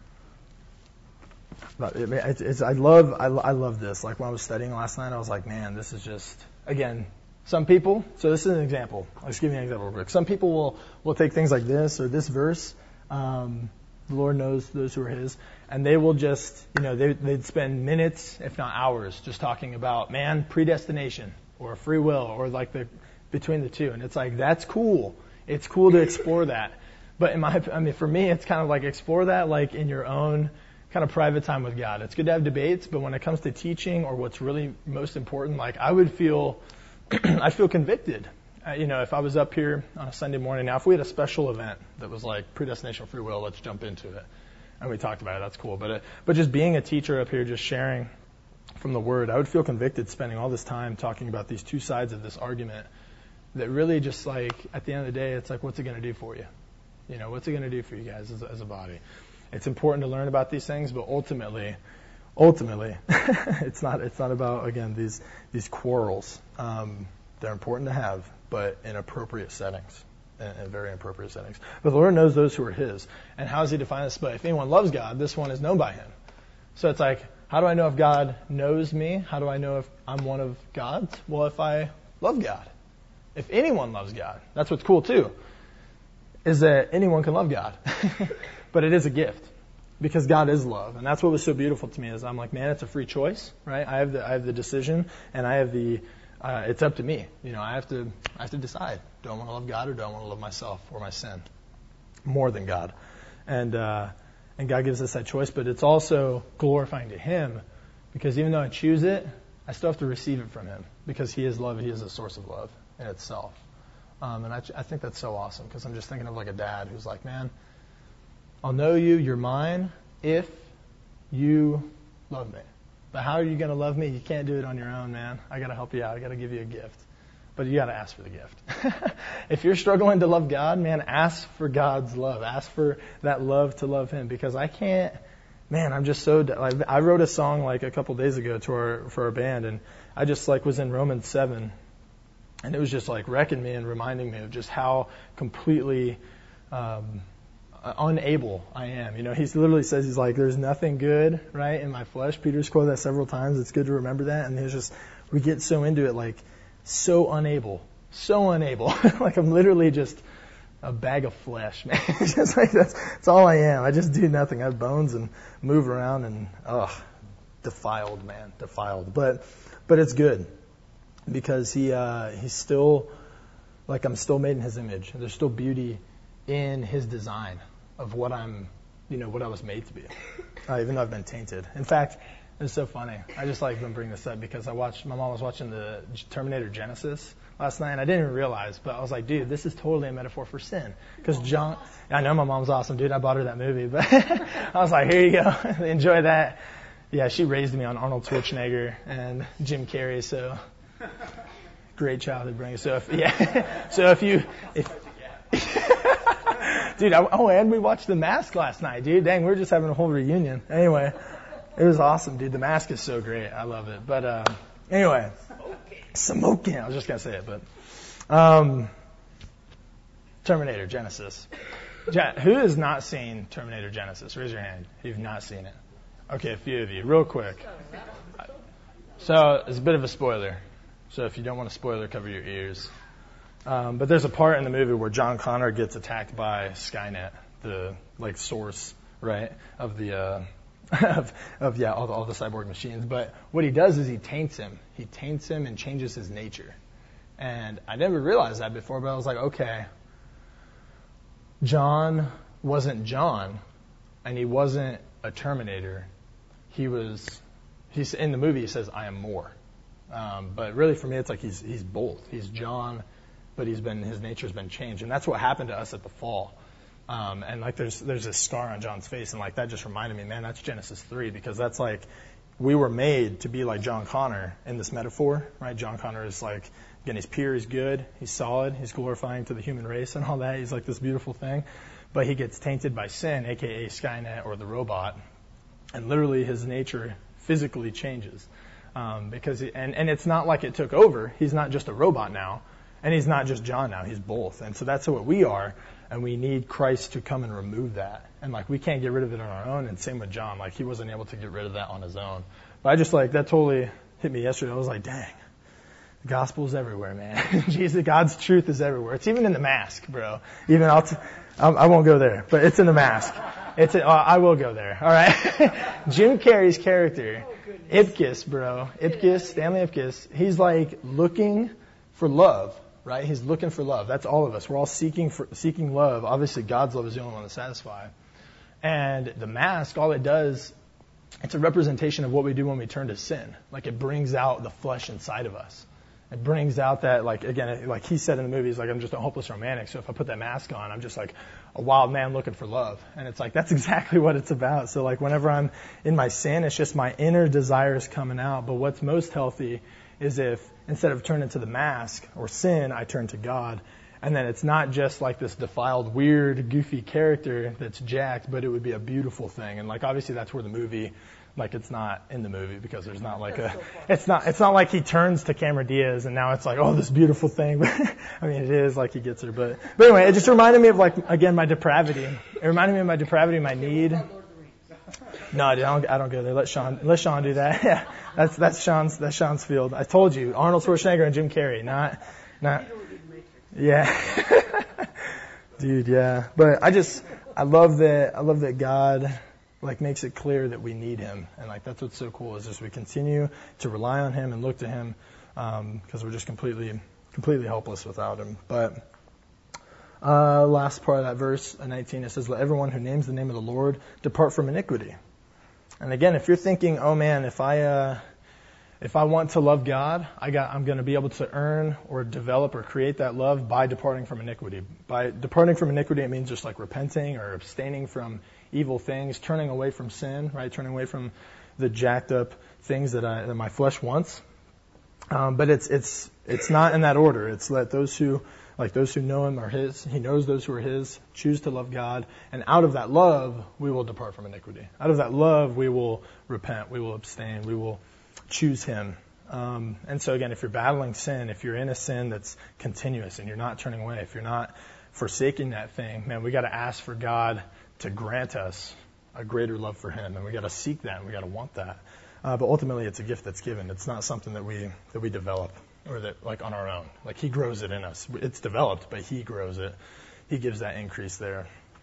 but it, it's, it's, I love I, I love this. Like when I was studying last night, I was like, man, this is just. Again, some people, so this is an example. I'll just give you an example real quick. Some people will, will take things like this or this verse, um, the Lord knows those who are His, and they will just, you know, they, they'd spend minutes, if not hours, just talking about, man, predestination or free will or like the between the two. And it's like, that's cool. It's cool to explore that. But in my, I mean, for me, it's kind of like explore that like in your own kind of private time with God. It's good to have debates, but when it comes to teaching or what's really most important, like I would feel, I feel convicted. Uh, you know, if I was up here on a Sunday morning, now if we had a special event that was like predestination free will, let's jump into it. And we talked about it, that's cool. But, uh, but just being a teacher up here, just sharing from the Word, I would feel convicted spending all this time talking about these two sides of this argument that really just like, at the end of the day, it's like, what's it going to do for you? You know, what's it going to do for you guys as, as a body? It's important to learn about these things, but ultimately, ultimately, it's not, it's not about, again, these, these quarrels. Um, they're important to have, but in appropriate settings, in, in very appropriate settings. But the Lord knows those who are His. And how does He define this? But if anyone loves God, this one is known by Him. So it's like, how do I know if God knows me? How do I know if I'm one of God's? Well, if I love God. If anyone loves God, that's what's cool too, is that anyone can love God. But it is a gift because God is love. And that's what was so beautiful to me is I'm like, man, it's a free choice, right? I have the, I have the decision and I have the, uh, it's up to me. You know, I have to, I have to decide, do I want to love God or do I want to love myself or my sin more than God? And, uh, and God gives us that choice, but it's also glorifying to Him because even though I choose it, I still have to receive it from Him because He is love. He is a source of love in itself. Um, and I, I think that's so awesome because I'm just thinking of like a dad who's like, man, I'll know you, you're mine, if you love me. But how are you going to love me? You can't do it on your own, man. I got to help you out. I got to give you a gift. But you got to ask for the gift. If you're struggling to love God, man, ask for God's love. Ask for that love to love Him because I can't, man, I'm just so, like, I wrote a song like a couple days ago to our, for our band and I just like was in Romans seven and it was just like wrecking me and reminding me of just how completely, um, unable I am. You know, he literally says, he's like, there's nothing good, right, in my flesh. Peter's quoted that several times. It's good to remember that. And he's just, we get so into it, like, so unable, so unable. Like, I'm literally just a bag of flesh, man. It's just like, that's, that's all I am. I just do nothing. I have bones and move around and, ugh, defiled, man, defiled. But, but it's good because he, uh, he's still, like, I'm still made in His image. There's still beauty in His design of what I'm, you know, what I was made to be, uh, even though I've been tainted. In fact, it's so funny. I just like them bring this up because I watched, my mom was watching the Terminator Genesis last night, and I didn't even realize, but I was like, dude, this is totally a metaphor for sin. Because John, I know my mom's awesome, dude. I bought her that movie, but I was like, here you go, enjoy that. Yeah, she raised me on Arnold Schwarzenegger and Jim Carrey, so great childhood bringing. So if, yeah, so if you, if. Dude, I, oh, and we watched The Mask last night, dude. Dang, we were just having a whole reunion. Anyway, it was awesome, dude. The Mask is so great. I love it. But uh, anyway, smoking. I was just gonna say it, but um, Terminator Genesis. Who has not seen Terminator Genesis? Raise your hand if you've not seen it. Okay, a few of you, real quick. So it's a bit of a spoiler. So if you don't want a spoiler, cover your ears. Um, but there's a part in the movie where John Connor gets attacked by Skynet, the like source, right, of the uh, of, of yeah all the, all the cyborg machines. But what he does is he taints him. He taints him and changes his nature. And I never realized that before, but I was like, okay, John wasn't John, and he wasn't a Terminator. He was. He's in the movie. He says, "I am more." Um, but really, for me, it's like he's he's both. He's John. But he's been, his nature's been changed. And that's what happened to us at the fall. Um, and like there's, there's this scar on John's face. And like that just reminded me, man, that's Genesis three, because that's like, we were made to be like John Connor in this metaphor, right? John Connor is like, again, he's pure, he's good, he's solid, he's glorifying to the human race and all that. He's like this beautiful thing. But he gets tainted by sin, aka Skynet or the robot. And literally his nature physically changes. Um, because, he, and, and it's not like it took over. He's not just a robot now. And he's not just John now, he's both. And so that's what we are, and we need Christ to come and remove that. And like, we can't get rid of it on our own, and same with John, like he wasn't able to get rid of that on his own. But I just like, that totally hit me yesterday. I was like, dang, the gospel's everywhere, man. Jesus, God's truth is everywhere. It's even in the mask, bro. Even I'll, t- I won't go there, but it's in the mask. It's a, uh, I will go there, alright? Jim Carrey's character, Ipkiss, bro, Ipkiss, Stanley Ipkiss, he's like looking for love. Right? He's looking for love. That's all of us. We're all seeking for seeking love. Obviously, God's love is the only one to satisfy. And the mask, all it does, it's a representation of what we do when we turn to sin. Like it brings out the flesh inside of us. It brings out that, like, again, like he said in the movie, he's like, I'm just a hopeless romantic. So if I put that mask on, I'm just like a wild man looking for love. And it's like, that's exactly what it's about. So like whenever I'm in my sin, it's just my inner desires coming out. But what's most healthy is if instead of turning to the mask or sin, I turn to God. And then it's not just like this defiled, weird, goofy character that's jacked, but it would be a beautiful thing. And like obviously that's where the movie, like it's not in the movie because there's not like a, it's not, it's not like he turns to Cameron Diaz and now it's like, oh, this beautiful thing. I mean, it is like he gets her, but, but anyway, it just reminded me of like, again, my depravity. It reminded me of my depravity, my need. No, dude, I don't, I don't go there. Let Sean, let Sean do that. Yeah, that's, that's Sean's, that's Sean's field. I told you, Arnold Schwarzenegger and Jim Carrey, not, not, yeah. Dude, yeah. But I just, I love that, I love that God, like, makes it clear that we need Him. And, like, that's what's so cool is just we continue to rely on Him and look to Him, um, because we're just completely, completely helpless without Him. But, uh, last part of that verse, nineteen, it says, let everyone who names the name of the Lord depart from iniquity. And again, if you're thinking, oh man, if I, uh, If I want to love God, I got, I'm going to be able to earn or develop or create that love by departing from iniquity. By departing from iniquity, it means just like repenting or abstaining from evil things, turning away from sin, right? Turning away from the jacked up things that, I, that my flesh wants. Um, but it's it's it's not in that order. It's let those who like those who know Him are His. He knows those who are His. Choose to love God, and out of that love, we will depart from iniquity. Out of that love, we will repent. We will abstain. We will choose Him. Um, and so again, if you're battling sin, if you're in a sin that's continuous and you're not turning away, if you're not forsaking that thing, man, we got to ask for God to grant us a greater love for Him, and we got to seek that, and we got to want that. Uh, but ultimately, it's a gift that's given. It's not something that we that we develop or that like on our own. Like He grows it in us. It's developed, but He grows it. He gives that increase there.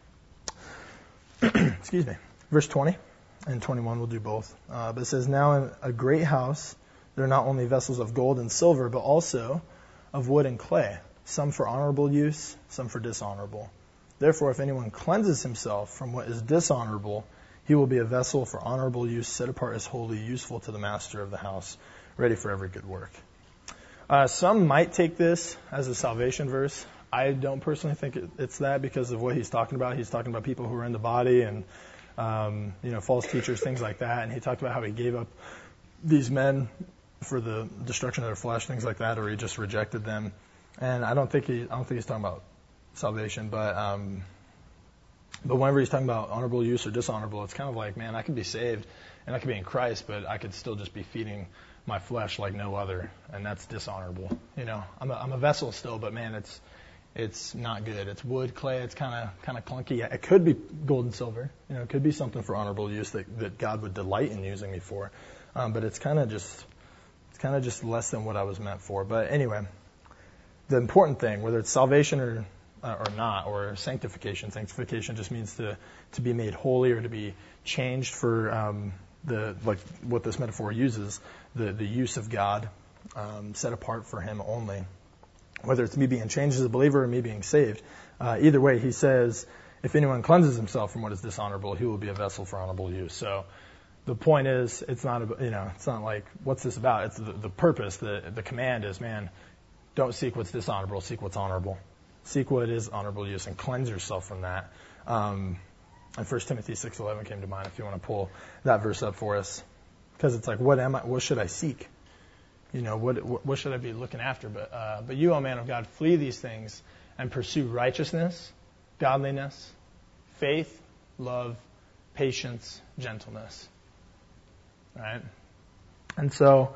Excuse me. Verse twenty. And twenty-one, we'll do both. Uh, but it says, now in a great house, there are not only vessels of gold and silver, but also of wood and clay, some for honorable use, some for dishonorable. Therefore, if anyone cleanses himself from what is dishonorable, he will be a vessel for honorable use, set apart as holy, useful to the master of the house, ready for every good work. Uh, some might take this as a salvation verse. I don't personally think it, it's that because of what he's talking about. He's talking about people who are in the body and Um, you know, false teachers, things like that. And he talked about how he gave up these men for the destruction of their flesh, things like that, or he just rejected them. And I don't think he, I don't think he's talking about salvation, but, um, but whenever he's talking about honorable use or dishonorable, it's kind of like, man, I could be saved and I could be in Christ, but I could still just be feeding my flesh like no other, and that's dishonorable. You know, I'm a, I'm a vessel still, but man, it's, It's not good. It's wood, clay. It's kind of kind of clunky. It could be gold and silver. You know, it could be something for honorable use that, that God would delight in using me for. Um, but it's kind of just it's kind of just less than what I was meant for. But anyway, the important thing, whether it's salvation or uh, or not, or sanctification. Sanctification just means to to be made holy or to be changed for um, the like what this metaphor uses, the the use of God, um, set apart for Him only. Whether it's me being changed as a believer or me being saved. Uh, either way, he says, if anyone cleanses himself from what is dishonorable, he will be a vessel for honorable use. So the point is, it's not, a, you know, it's not like, what's this about? It's the, the purpose, the, the command is, man, don't seek what's dishonorable, seek what's honorable. Seek what is honorable use and cleanse yourself from that. Um, and First Timothy six eleven came to mind if you want to pull that verse up for us. Because it's like, what am I, what should I seek? You know, what what should I be looking after? But uh, but you, O man of God, flee these things and pursue righteousness, godliness, faith, love, patience, gentleness. Right? And so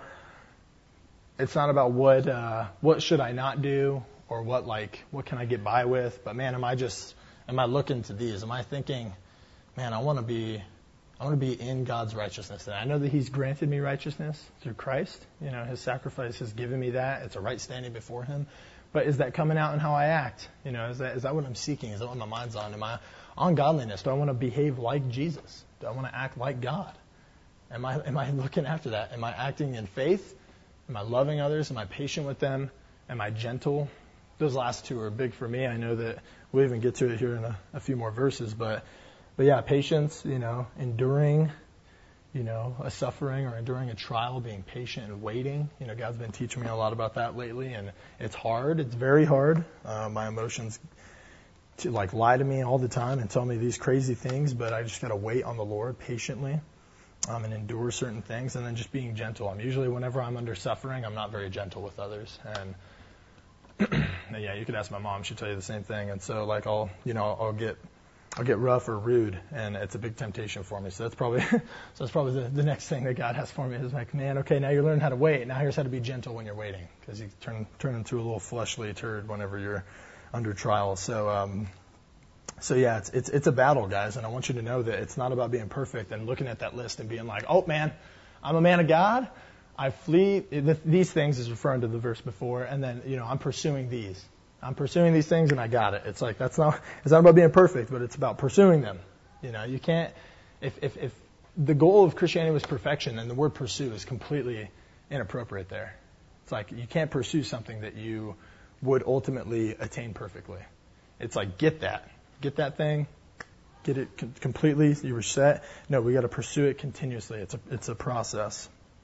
it's not about what uh, what should I not do or what like what can I get by with. But man, am I just am I looking to these? Am I thinking, man, I want to be. I want to be in God's righteousness. And I know that He's granted me righteousness through Christ. You know, His sacrifice has given me that. It's a right standing before Him. But is that coming out in how I act? You know, is that is that what I'm seeking? Is that what my mind's on? Am I on godliness? Do I want to behave like Jesus? Do I want to act like God? Am I am I looking after that? Am I acting in faith? Am I loving others? Am I patient with them? Am I gentle? Those last two are big for me. I know that we'll even get to it here in a, a few more verses, but but yeah, patience, you know, enduring, you know, a suffering or enduring a trial, being patient and waiting. You know, God's been teaching me a lot about that lately, and it's hard. It's very hard. Uh, my emotions to like lie to me all the time and tell me these crazy things, but I just got to wait on the Lord patiently um, and endure certain things, and then just being gentle. I'm usually, whenever I'm under suffering, I'm not very gentle with others. And yeah, you could ask my mom; she'd tell you the same thing. And so, like, I'll, you know, I'll get, I'll get rough or rude, and it's a big temptation for me. So that's probably, so that's probably the, the next thing that God has for me is like, man, okay, now you're learning how to wait. Now here's how to be gentle when you're waiting, because you turn turn into a little fleshly turd whenever you're under trial. So, um, so yeah, it's it's it's a battle, guys, and I want you to know that it's not about being perfect and looking at that list and being like, oh man, I'm a man of God. I flee, these things is referring to the verse before, and then, you know, I'm pursuing these. I'm pursuing these things and I got it. It's like, that's not, it's not about being perfect, but it's about pursuing them. You know, you can't, if, if, if the goal of Christianity was perfection, then the word pursue is completely inappropriate there. It's like, you can't pursue something that you would ultimately attain perfectly. It's like, get that. Get that thing. Get it completely. You were set. No, we got to pursue it continuously. It's a, it's a process.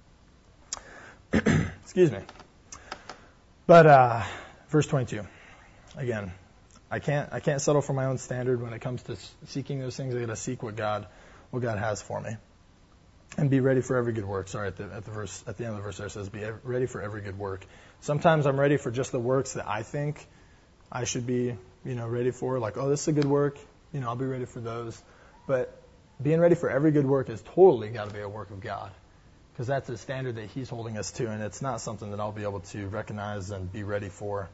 Excuse me. But uh, verse twenty-two. Again, I can't I can't settle for my own standard when it comes to seeking those things. I got to seek what God what God has for me, and be ready for every good work. Sorry, at the at the verse at the end of the verse there it says, "Be ready for every good work." Sometimes I'm ready for just the works that I think I should be, you know, ready for. Like, oh, this is a good work. You know, I'll be ready for those. But being ready for every good work is totally got to be a work of God. Because that's the standard that He's holding us to, and it's not something that I'll be able to recognize and be ready for,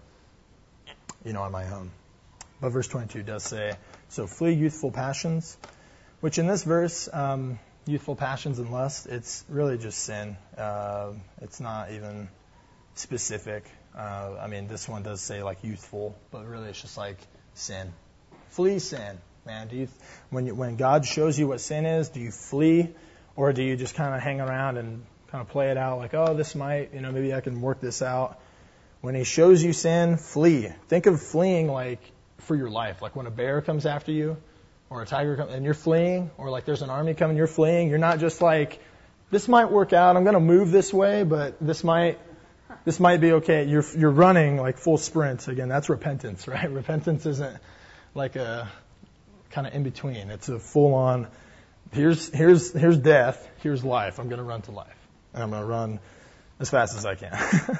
you know, on my own. But verse twenty-two does say, so flee youthful passions, which in this verse, um, youthful passions and lust, it's really just sin. Uh, it's not even specific. Uh, I mean, this one does say like youthful, but really it's just like sin. Flee sin, man. Do you, when you, when God shows you what sin is, do you flee? Or do you just kind of hang around and kind of play it out like, oh, this might, you know, maybe I can work this out. When He shows you sin, flee. Think of fleeing like for your life. Like when a bear comes after you or a tiger comes and you're fleeing, or like there's an army coming, you're fleeing. You're not just like, this might work out. I'm going to move this way, but this might, this might be okay. You're, you're running like full sprints. Again, that's repentance, right? Repentance isn't like a kind of in between. It's a full on, Here's here's here's death. Here's life. I'm going to run to life, and I'm going to run as fast as I can,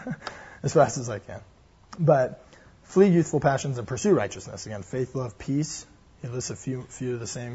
as fast as I can. But flee youthful passions and pursue righteousness. Again, faith, love, peace. He lists a few few of the same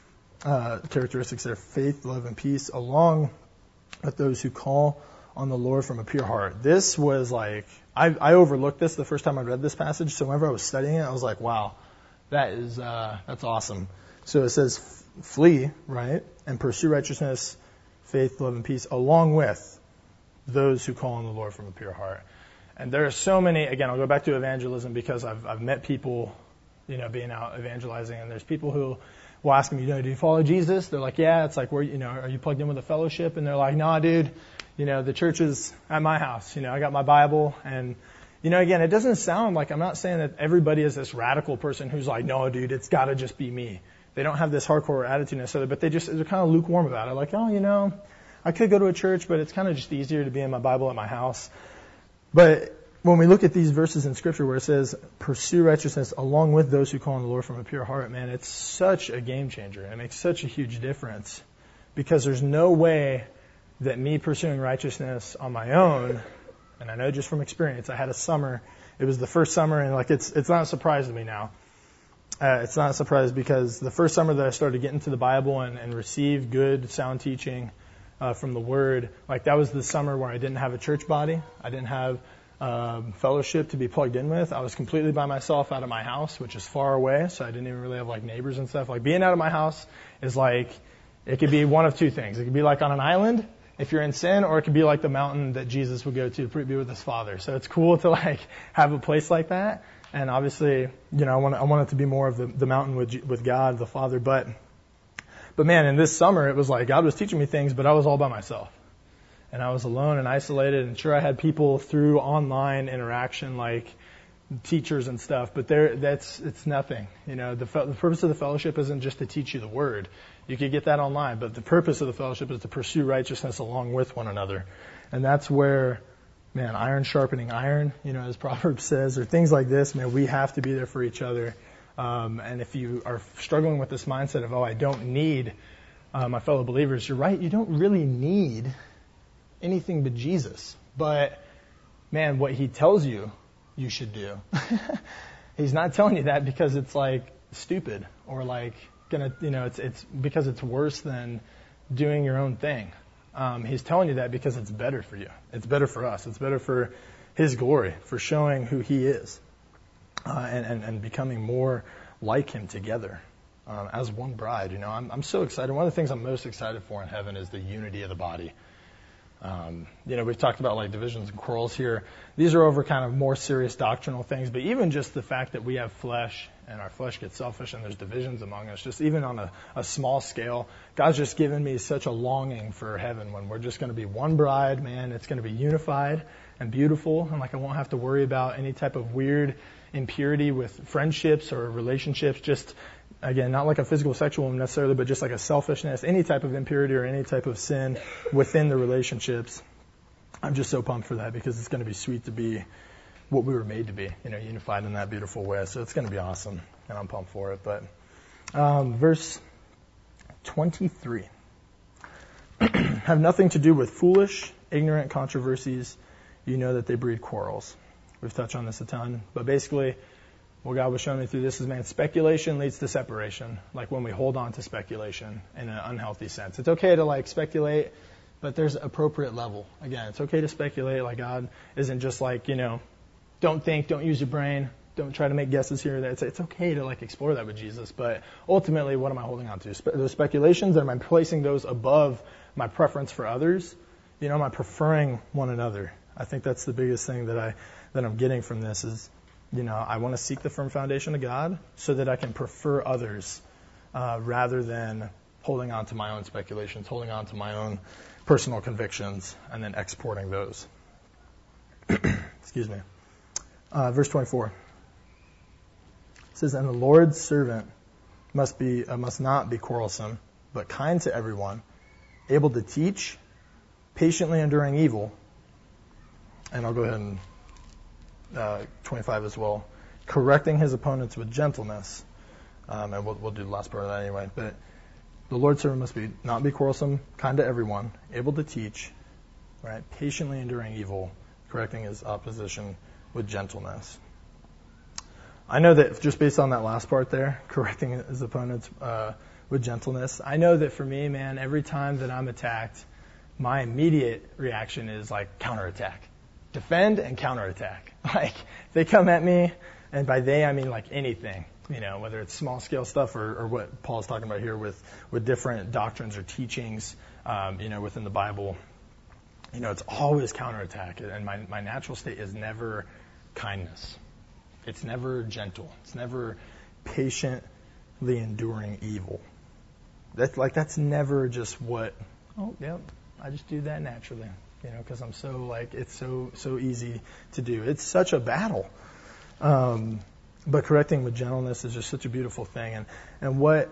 uh, characteristics there: faith, love, and peace, along with those who call on the Lord from a pure heart. This was like I, I overlooked this the first time I read this passage. So whenever I was studying it, I was like, wow, that is uh, that's awesome. So it says, flee, right, and pursue righteousness, faith, love, and peace, along with those who call on the Lord from a pure heart. And there are so many, again, I'll go back to evangelism because I've I've met people, you know, being out evangelizing, and there's people who will ask me, you know, do you follow Jesus? They're like, yeah. It's like, where, you know, are you plugged in with a fellowship? And they're like, nah, dude, you know, the church is at my house. You know, I got my Bible. And, you know, again, it doesn't sound like, I'm not saying that everybody is this radical person who's like, no, dude, it's got to just be me. They don't have this hardcore attitude necessarily, but they just, they're kind of lukewarm about it. Like, oh, you know, I could go to a church, but it's kind of just easier to be in my Bible at my house. But when we look at these verses in Scripture where it says, pursue righteousness along with those who call on the Lord from a pure heart, man, it's such a game changer. It makes such a huge difference because there's no way that me pursuing righteousness on my own, and I know just from experience, I had a summer, it was the first summer, and like it's it's not a surprise to me now. Uh, it's not a surprise because the first summer that I started getting to the Bible and, and received good, sound teaching uh, from the Word, like that was the summer where I didn't have a church body. I didn't have um, fellowship to be plugged in with. I was completely by myself out of my house, which is far away, so I didn't even really have like neighbors and stuff. Like being out of my house is like, it could be one of two things. It could be like on an island if you're in sin, or it could be like the mountain that Jesus would go to to be with His Father. So it's cool to like have a place like that. And obviously, you know, I want I want it to be more of the, the mountain with with God, the Father. But, but man, in this summer, it was like God was teaching me things, but I was all by myself. And I was alone and isolated. And sure, I had people through online interaction, like teachers and stuff, but there, that's, it's nothing. You know, the, the purpose of the fellowship isn't just to teach you the word. You could get that online, but the purpose of the fellowship is to pursue righteousness along with one another. And that's where, man, iron sharpening iron, you know, as Proverbs says, or things like this, man, we have to be there for each other. Um, and if you are struggling with this mindset of, oh, I don't need uh, my fellow believers, you're right, you don't really need anything but Jesus. But, man, what he tells you, you should do. He's not telling you that because it's like stupid or like gonna, you know, it's it's because it's worse than doing your own thing. Um, he's telling you that because it's better for you. It's better for us. It's better for his glory, for showing who he is, uh, and, and and becoming more like him together um, as one bride. You know, I'm I'm so excited. One of the things I'm most excited for in heaven is the unity of the body. Um, you know, we've talked about like divisions and quarrels here. These are over kind of more serious doctrinal things, but even just the fact that we have flesh and our flesh gets selfish and there's divisions among us, just even on a, a small scale, God's just given me such a longing for heaven when we're just going to be one bride, man. It's going to be unified and beautiful, and like I won't have to worry about any type of weird impurity with friendships or relationships, just again, not like a physical sexual necessarily, but just like a selfishness, any type of impurity or any type of sin within the relationships. I'm just so pumped for that because it's going to be sweet to be what we were made to be, you know, unified in that beautiful way. So it's going to be awesome, and I'm pumped for it. But um, verse twenty-three. Have nothing to do with foolish, ignorant controversies. You know that they breed quarrels. We've touched on this a ton, but basically, what God was showing me through this is, man, speculation leads to separation. Like when we hold on to speculation in an unhealthy sense. It's okay to like speculate, but there's appropriate level. Again, it's okay to speculate. Like God isn't just like, you know, don't think, don't use your brain, don't try to make guesses here or there. It's, it's okay to like explore that with Jesus. But ultimately, what am I holding on to? Spe- those speculations, or am I placing those above my preference for others? You know, am I preferring one another? I think that's the biggest thing that I that I'm getting from this is, you know, I want to seek the firm foundation of God so that I can prefer others uh, rather than holding on to my own speculations, holding on to my own personal convictions, and then exporting those. Excuse me. Uh, verse twenty-four. It says, and the Lord's servant must be uh, must not be quarrelsome, but kind to everyone, able to teach, patiently enduring evil. And I'll go ahead and Uh, twenty-five as well, correcting his opponents with gentleness, um, and we'll, we'll do the last part of that anyway. But the Lord's servant must be not be quarrelsome, kind to everyone, able to teach, right, patiently enduring evil, correcting his opposition with gentleness. I know that just based on that last part there, correcting his opponents uh, with gentleness, I know that for me, man, every time that I'm attacked, my immediate reaction is like counterattack. Defend and counterattack. Like, they come at me, and by they I mean like anything, you know, whether it's small scale stuff or, or what Paul's talking about here with, with different doctrines or teachings, um, you know, within the Bible. You know, it's always counterattack, and my, my natural state is never kindness. It's never gentle. It's never patiently enduring evil. That's like, that's never just what, oh, yeah, I just do that naturally. You know, because I'm so like, it's so, so easy to do. It's such a battle. Um, but correcting with gentleness is just such a beautiful thing. And, and what,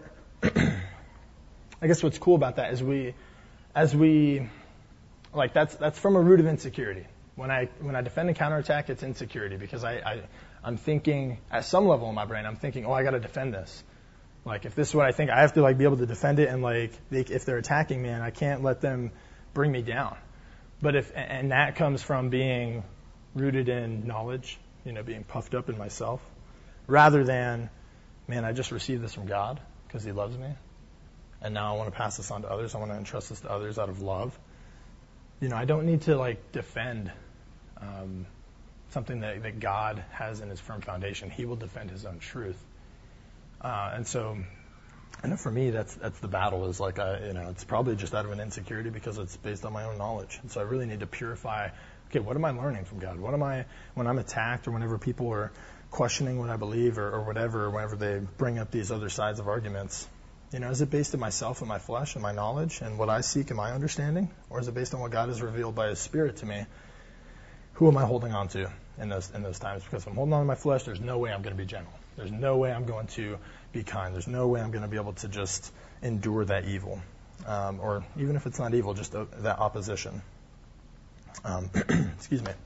I guess what's cool about that is we, as we, like that's, that's from a root of insecurity. When I, when I defend and counterattack, it's insecurity because I, I, I'm thinking at some level in my brain, I'm thinking, oh, I got to defend this. Like if this is what I think, I have to like be able to defend it. And like, they, if they're attacking me, and I can't let them bring me down. But if, and that comes from being rooted in knowledge, you know, being puffed up in myself, rather than, man, I just received this from God because he loves me. And now I want to pass this on to others. I want to entrust this to others out of love. You know, I don't need to like defend um, something that, that God has in his firm foundation. He will defend his own truth. Uh, and so, I know for me, that's that's the battle. Is like, I, you know, it's probably just out of an insecurity because it's based on my own knowledge. And so I really need to purify. Okay, what am I learning from God? What am I when I'm attacked or whenever people are questioning what I believe or, or whatever, whenever they bring up these other sides of arguments? You know, is it based on myself and my flesh and my knowledge and what I seek and my understanding, or is it based on what God has revealed by His Spirit to me? who am I holding on to in those in those times? Because if I'm holding on to my flesh, there's no way I'm going to be gentle. There's no way I'm going to be kind. There's no way I'm going to be able to just endure that evil. Um, or even if it's not evil, just uh, that opposition. Um, excuse me.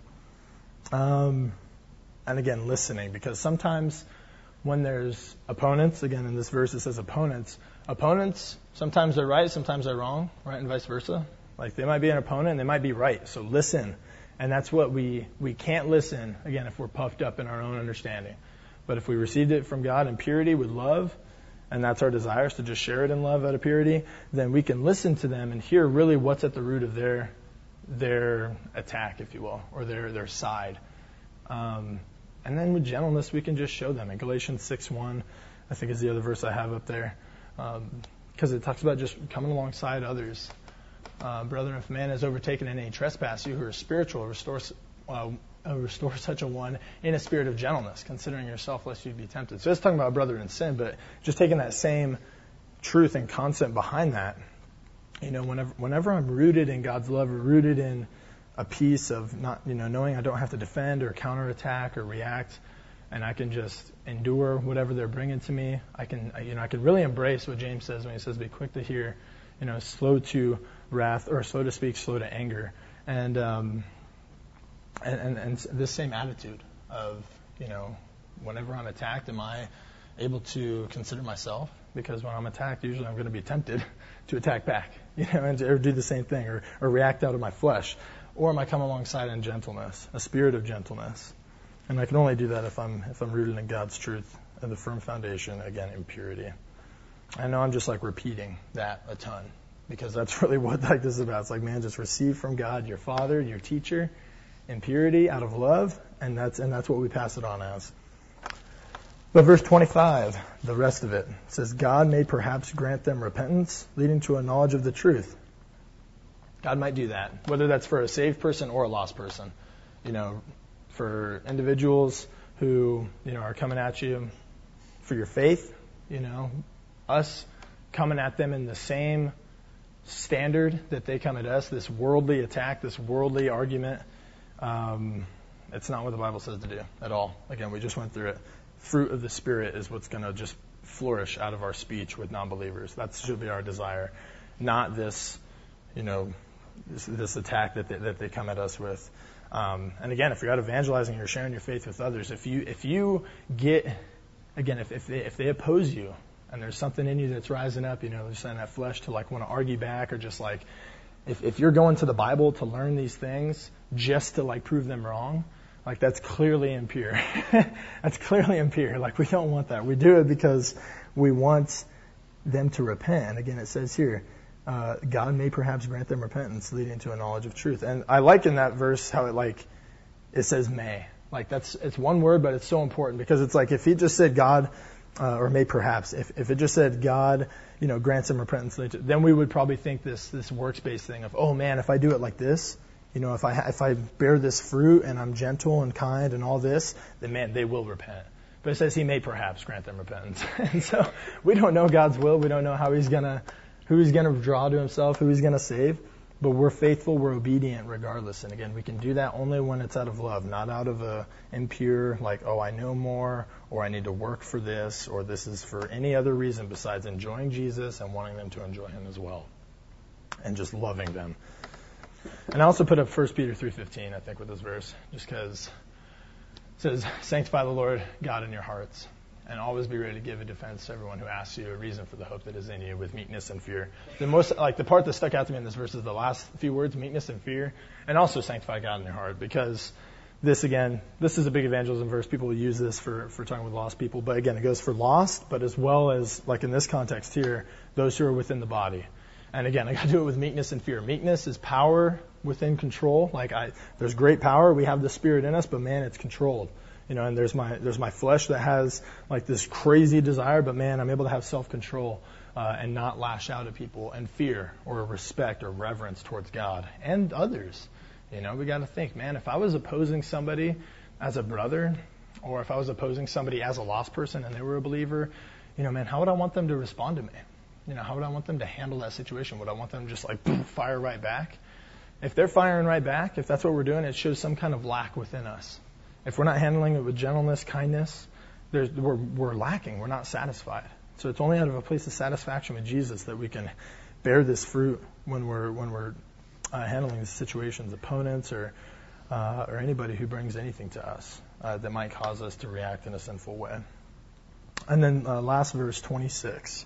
Um, and again, listening, because sometimes when there's opponents, again, in this verse it says opponents, opponents, sometimes they're right, sometimes they're wrong, right, and vice versa. Like, they might be an opponent and they might be right, so listen. And that's what we, we can't listen, again, if we're puffed up in our own understanding. But if we received it from God in purity with love, and that's our desire, is to just share it in love out of purity, then we can listen to them and hear really what's at the root of their their attack, if you will, or their, their side. Um, and then with gentleness, we can just show them. In Galatians six one, I think is the other verse I have up there, because um, it talks about just coming alongside others. Uh, Brethren, if a man has overtaken in any trespass, you who are spiritual, restore, uh, restore such a one in a spirit of gentleness, considering yourself lest you be tempted. So it's talking about a brother in sin, but just taking that same truth and concept behind that. You know, whenever whenever I'm rooted in God's love, or rooted in a peace of not, you know, knowing I don't have to defend or counterattack or react, and I can just endure whatever they're bringing to me, I can, you know, I can really embrace what James says when he says, "Be quick to hear, you know, slow to wrath, or slow to speak, slow to anger," and um, and, and and this same attitude of, you know, whenever I'm attacked, am I able to consider myself? Because when I'm attacked, usually I'm going to be tempted to attack back, you know, and to, or do the same thing, or, or react out of my flesh. Or am I come alongside in gentleness, a spirit of gentleness? And I can only do that if I'm if I'm rooted in God's truth and the firm foundation, again, in purity. I know I'm just like repeating that a ton, because that's really what like this is about. It's like, man, just receive from God, your Father, your teacher, in purity, out of love, and that's and that's what we pass it on as. But verse twenty-five, the rest of it, says, God may perhaps grant them repentance, leading to a knowledge of the truth. God might do that, whether that's for a saved person or a lost person. You know, for individuals who, you know, are coming at you for your faith, you know, us coming at them in the same standard that they come at us, this worldly attack, this worldly argument, um, it's not what the Bible says to do at all. Again, we just went through it. Fruit of the Spirit is what's going to just flourish out of our speech with non-believers. That should be our desire, not this, you know, this, this attack that they, that they come at us with. Um, and again, if you're out evangelizing, you're sharing your faith with others. If you if you get, again, if if they, if they oppose you, and there's something in you that's rising up, you know, just in that flesh to like want to argue back, or just like, if if you're going to the Bible to learn these things just to like prove them wrong, like, that's clearly impure. That's clearly impure. Like, we don't want that. We do it because we want them to repent. And again, it says here, uh, God may perhaps grant them repentance, leading to a knowledge of truth. And I like in that verse how it, like, it says may. Like, that's, it's one word, but it's so important, because it's like, if he just said God, uh, or may perhaps, if, if it just said God, you know, grants them repentance, then we would probably think this, this works-based thing of, oh man, if I do it like this, you know, if I if I bear this fruit and I'm gentle and kind and all this, then man, they will repent. But it says he may perhaps grant them repentance. And so we don't know God's will. We don't know how he's gonna, who he's gonna draw to himself, who he's gonna save. But we're faithful, we're obedient regardless. And again, we can do that only when it's out of love, not out of a impure, like, oh, I know more, or I need to work for this, or this is for any other reason besides enjoying Jesus and wanting them to enjoy him as well, and just loving them. And I also put up First Peter three fifteen, I think, with this verse, just because it says, sanctify the Lord God in your hearts, and always be ready to give a defense to everyone who asks you a reason for the hope that is in you with meekness and fear. The most, like, the part that stuck out to me in this verse is the last few words, meekness and fear, and also sanctify God in your heart, because this, again, this is a big evangelism verse. People will use this for, for talking with lost people, but again, it goes for lost, but as well as, like in this context here, those who are within the body. And again, I got to do it with meekness and fear. Meekness is power within control. Like, I, there's great power. We have the Spirit in us, but man, it's controlled. You know, and there's my there's my flesh that has like this crazy desire, but man, I'm able to have self-control uh, and not lash out at people, and fear or respect or reverence towards God and others. You know, we got to think, man, if I was opposing somebody as a brother, or if I was opposing somebody as a lost person and they were a believer, you know, man, how would I want them to respond to me? You know, how would I want them to handle that situation? Would I want them to just like fire right back? If they're firing right back, if that's what we're doing, it shows some kind of lack within us. If we're not handling it with gentleness, kindness, there's, we're, we're lacking. We're not satisfied. So it's only out of a place of satisfaction with Jesus that we can bear this fruit when we're when we're uh, handling these situations, opponents or uh, or anybody who brings anything to us uh, that might cause us to react in a sinful way. And then uh, last verse, twenty-six.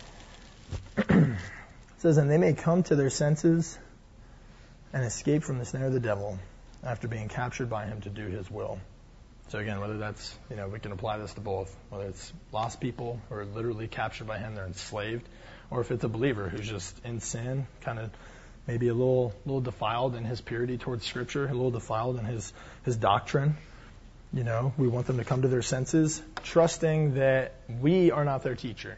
It says, and they may come to their senses and escape from the snare of the devil after being captured by him to do his will. So again, whether that's, you know, we can apply this to both, whether it's lost people who are literally captured by him, they're enslaved, or if it's a believer who's just in sin, kind of maybe a little little defiled in his purity towards Scripture, a little defiled in his, his doctrine. You know, we want them to come to their senses, trusting that we are not their teacher.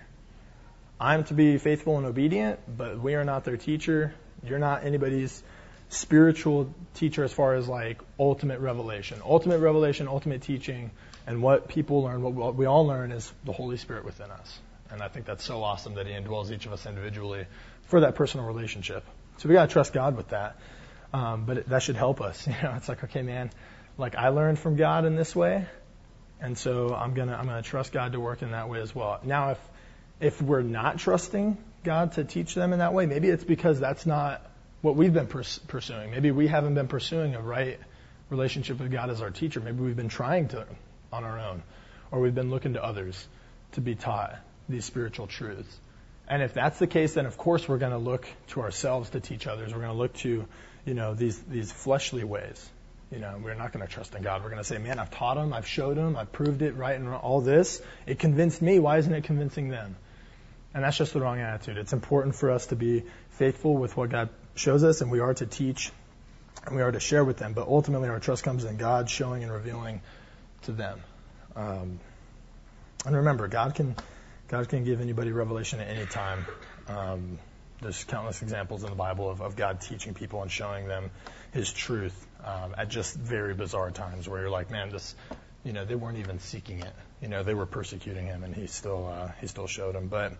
I'm to be faithful and obedient, but we are not their teacher. You're not anybody's spiritual teacher as far as like ultimate revelation. Ultimate revelation, ultimate teaching, and what people learn, what we all learn is the Holy Spirit within us. And I think that's so awesome that he indwells each of us individually for that personal relationship. So we got to trust God with that. Um, but it, that should help us. You know, it's like, okay, man, like I learned from God in this way, and so I'm gonna I'm gonna trust God to work in that way as well. Now, if if we're not trusting God to teach them in that way, maybe it's because that's not what we've been pers- pursuing. Maybe we haven't been pursuing a right relationship with God as our teacher. Maybe we've been trying to on our own, or we've been looking to others to be taught these spiritual truths. And if that's the case, then of course we're going to look to ourselves to teach others. We're going to look to, you know, these these fleshly ways. You know, we're not going to trust in God. We're going to say, man, I've taught them, I've showed them, I've proved it right, and all this. It convinced me. Why isn't it convincing them? And that's just the wrong attitude. It's important for us to be faithful with what God shows us, and we are to teach, and we are to share with them. But ultimately, our trust comes in God showing and revealing to them. Um, and remember, God can God can give anybody revelation at any time. Um, there's countless examples in the Bible of, of God teaching people and showing them His truth um, at just very bizarre times, where you're like, man, this, you know, they weren't even seeking it. You know, they were persecuting Him, and He still uh, He still showed them. But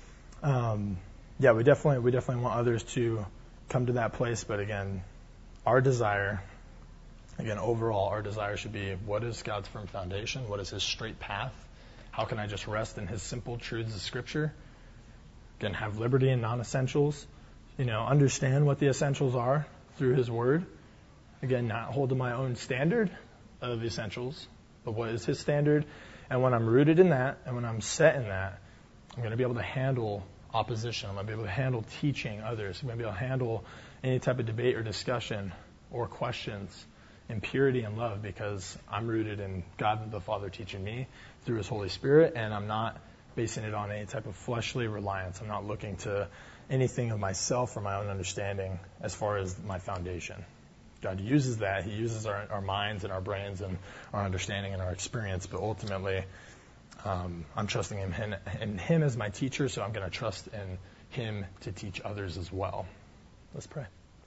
um, yeah, we definitely we definitely want others to come to that place. But again, our desire, again, overall, our desire should be, what is God's firm foundation? What is His straight path? How can I just rest in His simple truths of Scripture? Again, have liberty in non-essentials. You know, understand what the essentials are through His Word. Again, not hold to my own standard of essentials, but what is His standard? And when I'm rooted in that, and when I'm set in that, I'm going to be able to handle opposition. I'm going to be able to handle teaching others. I'm going to be able to handle any type of debate or discussion or questions in purity and love, because I'm rooted in God the Father teaching me through His Holy Spirit, and I'm not basing it on any type of fleshly reliance. I'm not looking to anything of myself or my own understanding as far as my foundation. God uses that. He uses our, our minds and our brains and our understanding and our experience, but ultimately um, I'm trusting in him, in him as my teacher, so I'm going to trust in Him to teach others as well. Let's pray.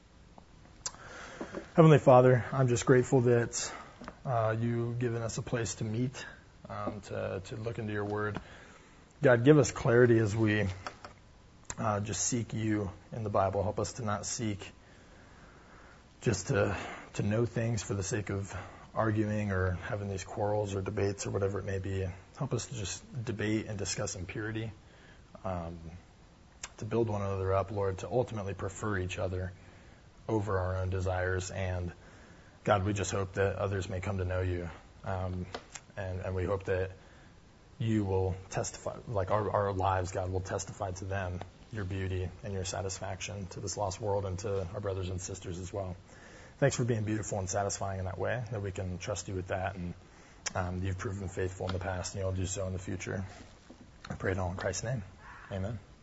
Heavenly Father, I'm just grateful that uh, you've given us a place to meet, um, to, to look into your Word. God, give us clarity as we uh, just seek you in the Bible. Help us to not seek just to to know things for the sake of arguing or having these quarrels or debates or whatever it may be. Help us to just debate and discuss in purity, um, to build one another up, Lord, to ultimately prefer each other over our own desires. And God, we just hope that others may come to know you. Um, and, and we hope that you will testify, like our, our lives, God, will testify to them your beauty and your satisfaction to this lost world and to our brothers and sisters as well. Thanks for being beautiful and satisfying in that way, that we can trust you with that. And um, you've proven faithful in the past, and you'll do so in the future. I pray it all in Christ's name. Amen.